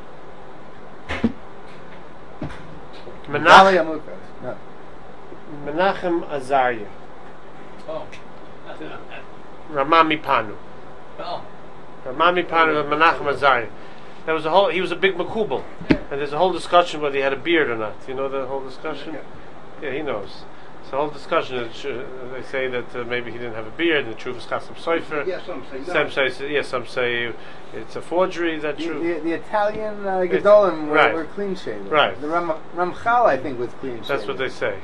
No. Menachem Azariah. Oh. Ramami Panu. Oh. Ramami Panu and Menachem Azariah. He was a big makubal. And there's a whole discussion whether he had a beard or not. You know the whole discussion? Yeah, he knows. It's a whole discussion. They say that maybe he didn't have a beard, and the truth is Chassam Sofer. Yeah, some say no. Some say it's a forgery. Is that true? The Italian Gedolim were clean shaven. Right. The Ramchal, I think, was clean shaven. That's what they say.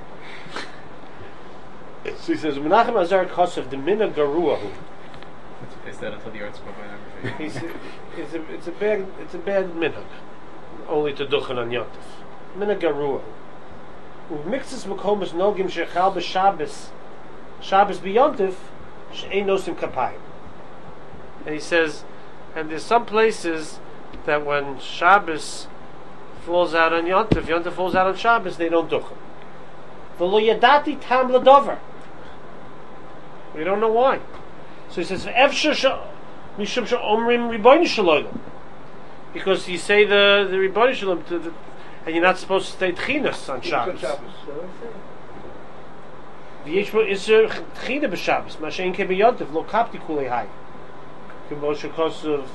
So he says, Menachem Azar Kosev the Mina Garuahu. That's what they said until the arts biography. It's a bad minhag, only to duchen on Yontif. Mina Garuahu. Mixes Mekomas Nogim Shechal b'Shabbos b'Yontif she'ein nosim kapayim. And he says, and there's some places that when Shabbos falls out on Yontif, Yontif falls out on Shabbos, they don't duchen. V'lo yadati tam ladover. We don't know why. So he says, mishum she'omrim ribono shel olam, because you say the ribono shel olam, and you're not supposed to stay tchinas on Shabbos. V'yeshbo iser tchina b'Shabbos, ma she'en ke b'yontif lo kapti kulei hay. K'mo shekosav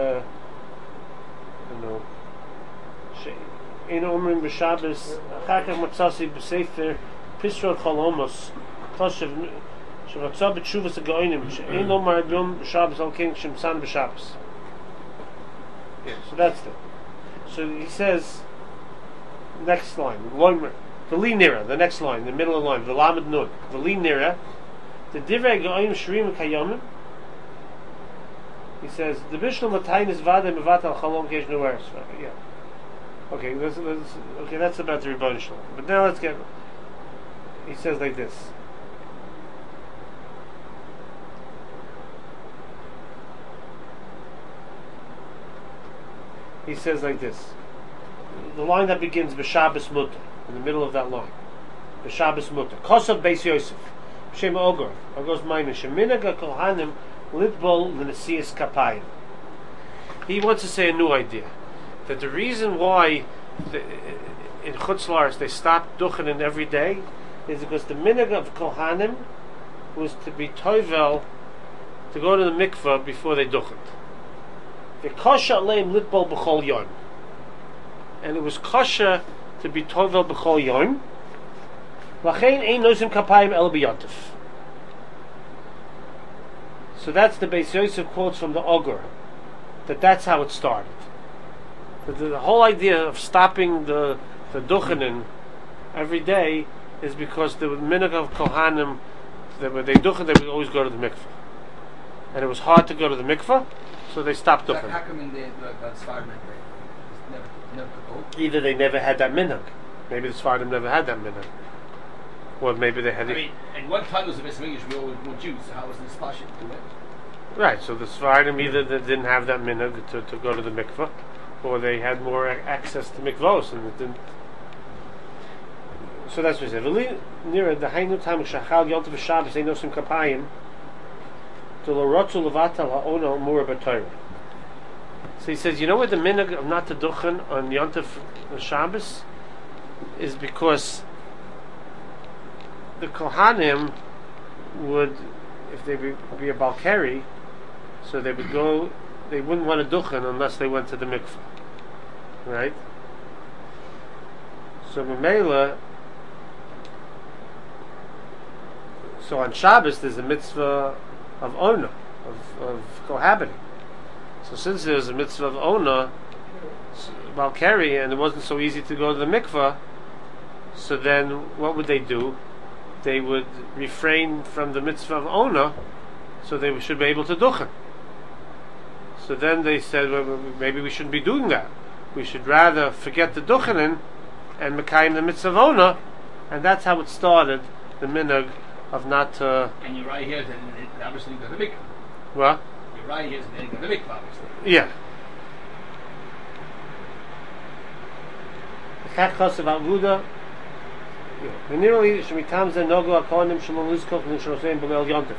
she'en omrim b'Shabbos achar kach matzasi b'sefer Pisrot Cholomos Toshev Shavatzah b'tshuvas ha'goinim she'en lomar yom b'Shabbos al king shemsan b'Shabbos. Yeah, so that's it. So he says, next line, V'li nira, the next line, the middle of the line, V'lamed nun, V'li nira, the divrei goinim shrim kayomim. He says, the bishul matayin is vada mevat al chalom kesh nueres. Yeah. Okay, that's about the Ribono Shel Olam. But now let's get. He says like this. He says like this. The line that begins b'Shabbos mutter, in the middle of that line, b'Shabbos mutter. Kosav Beis Yosef, Shem Ogor, Ogor's Maimon, Sheminag HaKohanim Litbol L'Nesias Kapayim. He wants to say a new idea, that the reason why in Chutz La'aretz they stopped duchening every day is because the minhag of Kohanim was to be toivel, to go to the mikveh before they duchened. The kosher aleim litbol b'chol yom, and it was kosher to be toivel b'chol yom. Lachein ein nosim kapayim el b'yontif. So that's the Beis Yosef quotes from the Ogor, that's how it started. The whole idea of stopping the duchenin every day is because the minhag of Kohanim, that when they duchen, they would always go to the mikveh, and it was hard to go to the mikveh, so they stopped duchening. How come in the Sfardim never go? Either they never had that minhag, maybe the Sfardim never had that minhag, or maybe they had. I mean, and what time was the Beis Hamikdash? We always were Jews. So how was the Spashim do it? Right, so the Sfardim either they didn't have that minhag to go to the mikveh, or they had more access to mikvos, and it didn't. So that's what he said. Near the Hainu Tam Shachal Yontav Shabbos Ein Nosim Kapayim to Lorotzu Levatal Ha'ona Umura B'Torah. So he says, you know what the minhag of not to duchen on Yontif Shabbos is because the Kohanim would, if they would be a Balkari, so they would go, they wouldn't want to duchen unless they went to the mikveh. Right? So Mamela, so on Shabbos there's a mitzvah of Ona, of cohabiting. So since there's a mitzvah of Ona, Balkari, and it wasn't so easy to go to the mikveh, so then what would they do? They would refrain from the mitzvah of Ona, so they should be able to duchen. So then they said, well, maybe we shouldn't be doing that. We should rather forget the duchenin and mekayim the mitzvah of Ona, and that's how it started, the minhag of not to... And you're right here, then obviously you go to the mikveh. What? You're right here, then you go to the mikveh, obviously. Yeah. Chachas of Aguda. Generally, Shemitam Zen Nogu Akonim Shemon Lizkoch Nishrosem B'Leil Yontif.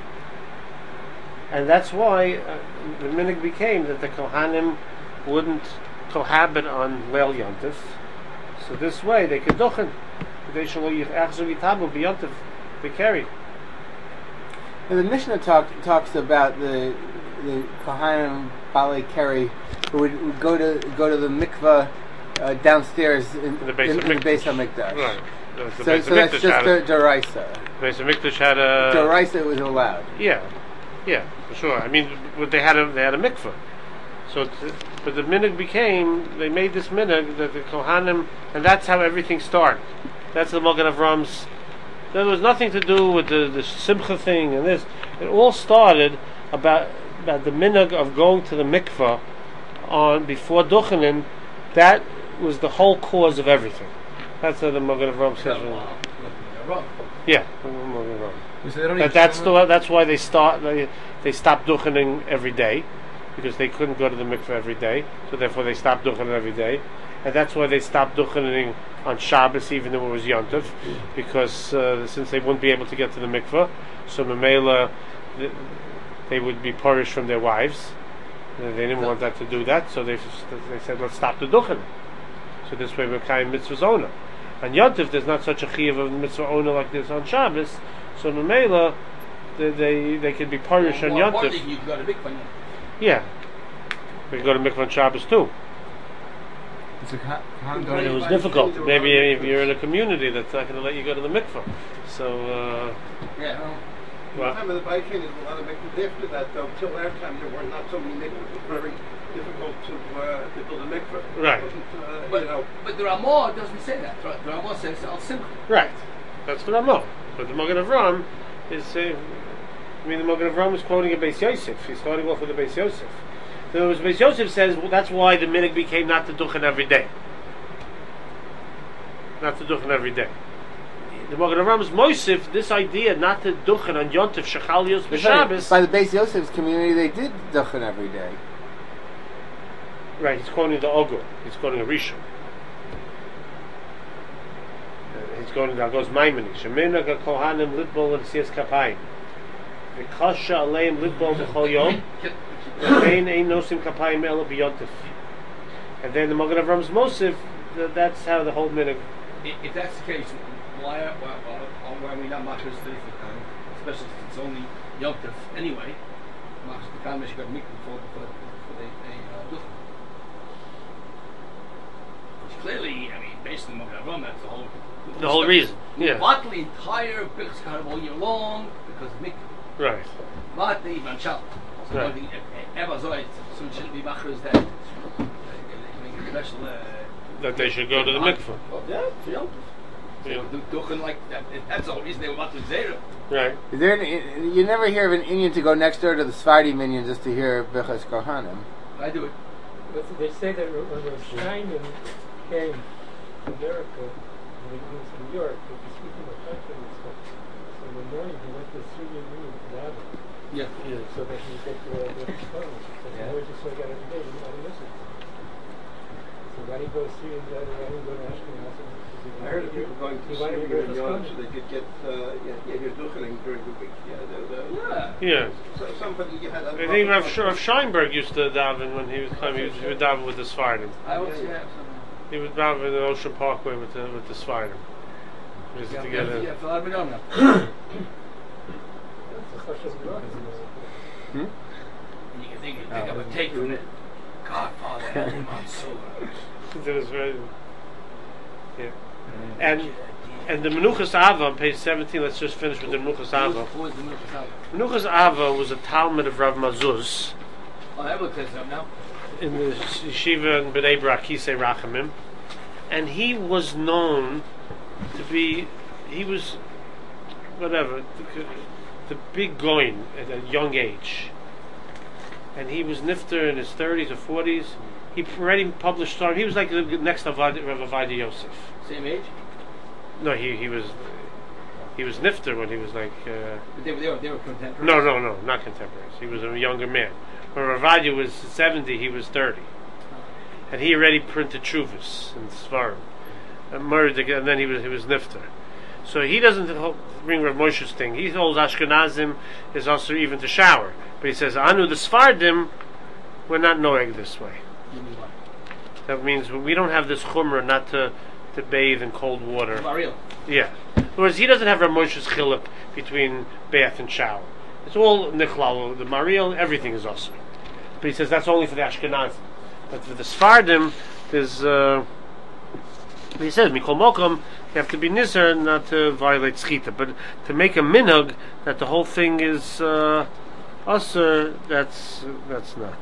And that's why the minhag became that the Kohanim wouldn't cohabit on Leil Yontif. So this way they could duchen. They shall achzu v'tabu b'yontif b'keri. And the Mishnah talks about the Kohanim Balei Keri who would go to the mikveh downstairs in the Beis HaMikdash. Right. So that's just Deraisa. Beis HaMikdash had a Deraisa was allowed. Yeah, for sure. I mean, they had a mikveh. So, but the minhag became, they made this minhag that the Kohanim, and that's how everything started. That's the Magen Avram's. There was nothing to do with the Simcha thing and this. It all started about the minhag of going to the mikveh on before duchenin. That was the whole cause of everything. That's how the Magen Avram says. Yeah, Magen Avram. That's why they stopped duchening every day, because they couldn't go to the mikveh every day, so therefore they stopped duchening every day, and that's why they stopped duchening on Shabbos even though it was Yontif, because since they wouldn't be able to get to the mikveh, so Mamela they would be purish from their wives. They didn't want that to do that, so they said let's stop the duchening. So this way we're kind of mitzvah ona. On Yontif there's not such a chiyuv of mitzvah ona like this on Shabbos, so Mamela they could be purish on Yontif. You could go to mikveh. Yeah, we could go to mikveh on Shabbos too. It was difficult. Maybe if you're in a community that's not going to let you go to the mikveh. So, At the time of the Baishin, there's a lot of mikvahs. After that, though, till our time, there were not so many mikvahs. It was very difficult to build a mikvah. Right. But the Ramah doesn't say that. The Ramah says al simcha. Right. That's the Ramah. But the Magen Avram is saying. The Magen Avram is quoting a Beis Yosef. He's starting off with the Beis Yosef. So Beis Yosef says that's why the minhag became not to duchen every day. Not to duchen every day. The Magen Avram's Mosif, this idea not to duchen on Yontif Shechal Yos b'Shabbos. By the Beis Yosef's community, they did duchen every day. Right. He's quoting the Ogur. He's quoting a Rishon. He's quoting Agos Maimoni. Sheminag HaKohanim Litbol L'Siyas Kapayim. V'kasha Aleim Litbol B'chol Yom. V'chein Ein Nosim Kapayim Ela B'Yontif. And then the Magen Avram's Mosif, that's how the whole minhag. If that's the case, why are we not machshir today for time? Especially since it's only Yom Tov anyway. Machshir the time should go mikvah for the duchen. Which clearly, I mean, based on Magen Avram, that's the whole reason. Yeah. Not the entire Birchas Kohanim all year long because of mikvah. Right. Not the even Shabbos. So right. Ever Zoyt, so it shouldn't be machshir that. Special. That they should go to the mikvah. Yeah, for Yom Tov. Duchen like that. That's the whole reason they were about to zera. Right. Is there you never hear of an Indian to go next door to the Sephardi minion just to hear Birchas Kohanim? I do it. But they say that when Rosh Hashanah came to America, when he was in New York, he was speaking of country and stuff. So in the morning he went to the Syrian Union to Daven. Yeah. So that he would get to Birchas Kohanim. So he heard this like every day, he didn't want to miss it. So why do you go to Syria and why do you go to Ashkenaz? I heard of people going to Syria and Yom so they could get your duchening during the week. Yeah. So somebody you had. I think Rav Scheinberg used to daven when he was coming. He would daven with the Sfardim. I would say that. He would daven in the Ocean Parkway with the Sfardim. Visit together. Yeah, for Armageddon. Hmm? You can think pick up a take from it. Godfather Eli Mansour. It was very, yeah. And the Menuchas Ava on page 17. Let's just finish with the Menuchas Ava. Who was the Menuchas Ava? Menuchas Ava was a Talmud of Rav Mazuz Oh, that looks like something now. in the yeshiva in Bnei Brak Kisei Rachamim, and he was known to be, he was, whatever, the big goin at a young age. And he was nifter in his 30s or 40s. He already published Torah. He was like the next Rav Avadia Yosef. Same age? No, he was nifter when he was like. But they were contemporaries. No, not contemporaries. He was a younger man. When Rav Avadia was 70, he was 30, and he already printed Chuvas and Svarim, and then he was nifter. So he doesn't bring Rav Moshe's thing. He holds Ashkenazim is also even to shower. But he says, Anu the Sfardim, we're not noeg this way. That means we don't have this chumrah not to bathe in cold water. Mariel. Yeah. Whereas he doesn't have Rav Moshe's chiluk between bath and shower. It's all nichlal. The Mariel, everything is also. But he says that's only for the Ashkenazim. But for the Sfardim, there's. He says, Mikol Mokom, you have to be nizer not to violate schita, but to make a minhag that the whole thing is usher, that's not.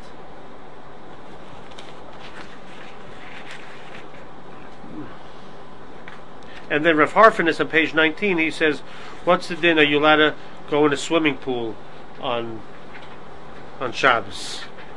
And then Rav Harfinis on page 19, he says, what's the din? Are you allowed to go in a swimming pool on Shabbos?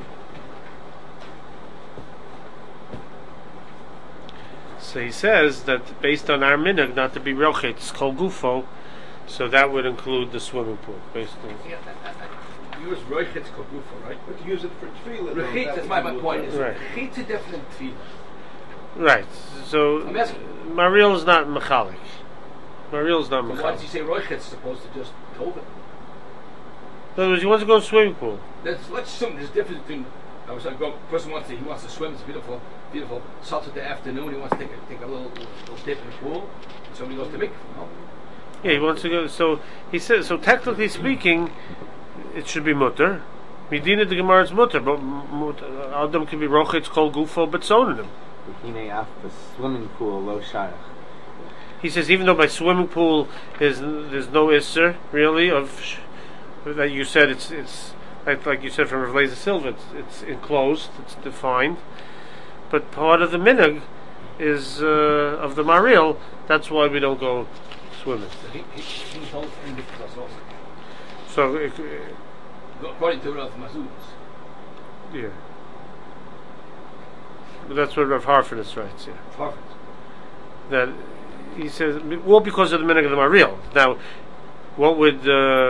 So he says that based on our minhag not to be rochetz kol gufo, so that would include the swimming pool. Based on Use roichetz kol gufo, right? But to use it for tefillah. Rechitz, that's my point. Is right. Rechitz a definite tefillah? Right. So Mariel is not mechalik. Mariel is not Why mechalik. does he say roichetz is supposed to just tove it? In other words, he wants to go to a swimming pool. Let's assume there's a difference between. I was like, person he wants to swim. It's beautiful. Saturday afternoon, he wants to take a little dip in the pool. Somebody goes to mikveh. No? Yeah, he wants to go. So he says. So technically speaking, it should be mutter. Medina the Gemara is mutter, but Adam can be rochetz kol gufo, but sonanim. The swimming pool, lo shayach. He says even though by swimming pool there's no isser really of that you said it's like you said from Rav Lezer Silva, it's enclosed, it's defined, but part of the minhag is of the Mariel. That's why we don't go swimming. So he told in the also. So according to Rav Mazuz. yeah, but that's what Rav Harfinis writes. Yeah, Harfinis. That he says well because of the minhag of the Mariel. Now, what would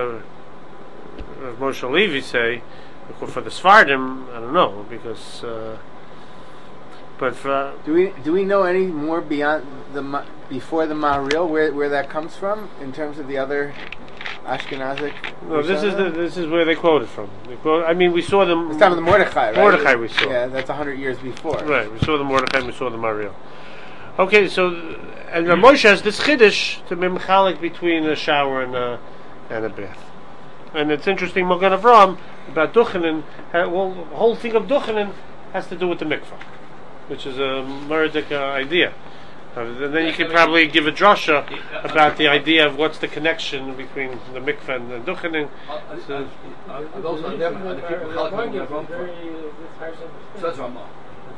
Moshe Levi say for the Sfardim? I don't know because. But for, do we know any more beyond before the Maharil where that comes from in terms of the other Ashkenazic? No, this is where they quoted from. I mean, we saw them. It's time of the Mordechai, right? Mordechai we saw. Yeah, that's 100 years before. Right, we saw the Mordechai and we saw the Maharil. Okay, so and Moshe has this chiddush to be mechalik between a shower and a bath. And it's interesting, Magen Avraham, about Duchanan, well, the whole thing of Duchanan has to do with the mikvah, which is a Murdic idea. And then you could probably give a drasha about the idea of what's the connection between the mikvah and the Duchanan. Those are them, the people Magen Avraham. So that's Ramah.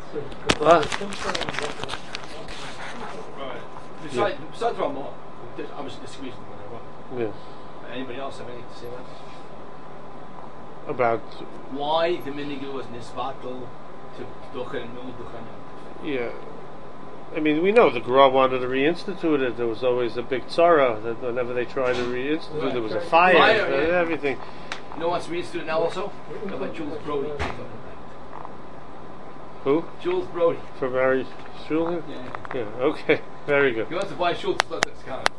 Besides Ramah, there's obviously disagreement with Magen Avraham. Yeah. Anybody else have anything to say about this? About why the minigu was nisvatal to Duchen and no Duchen? Yeah, I mean we know the Gra wanted to reinstitute it. There was always a big tzara that whenever they tried to reinstitute, right. There was a fire and everything. You know what's reinstituted now also? About Jules Brody. Who? Jules Brody from Harry Shul. Yeah. Yeah. Okay. Very good. He wants to buy shul to start the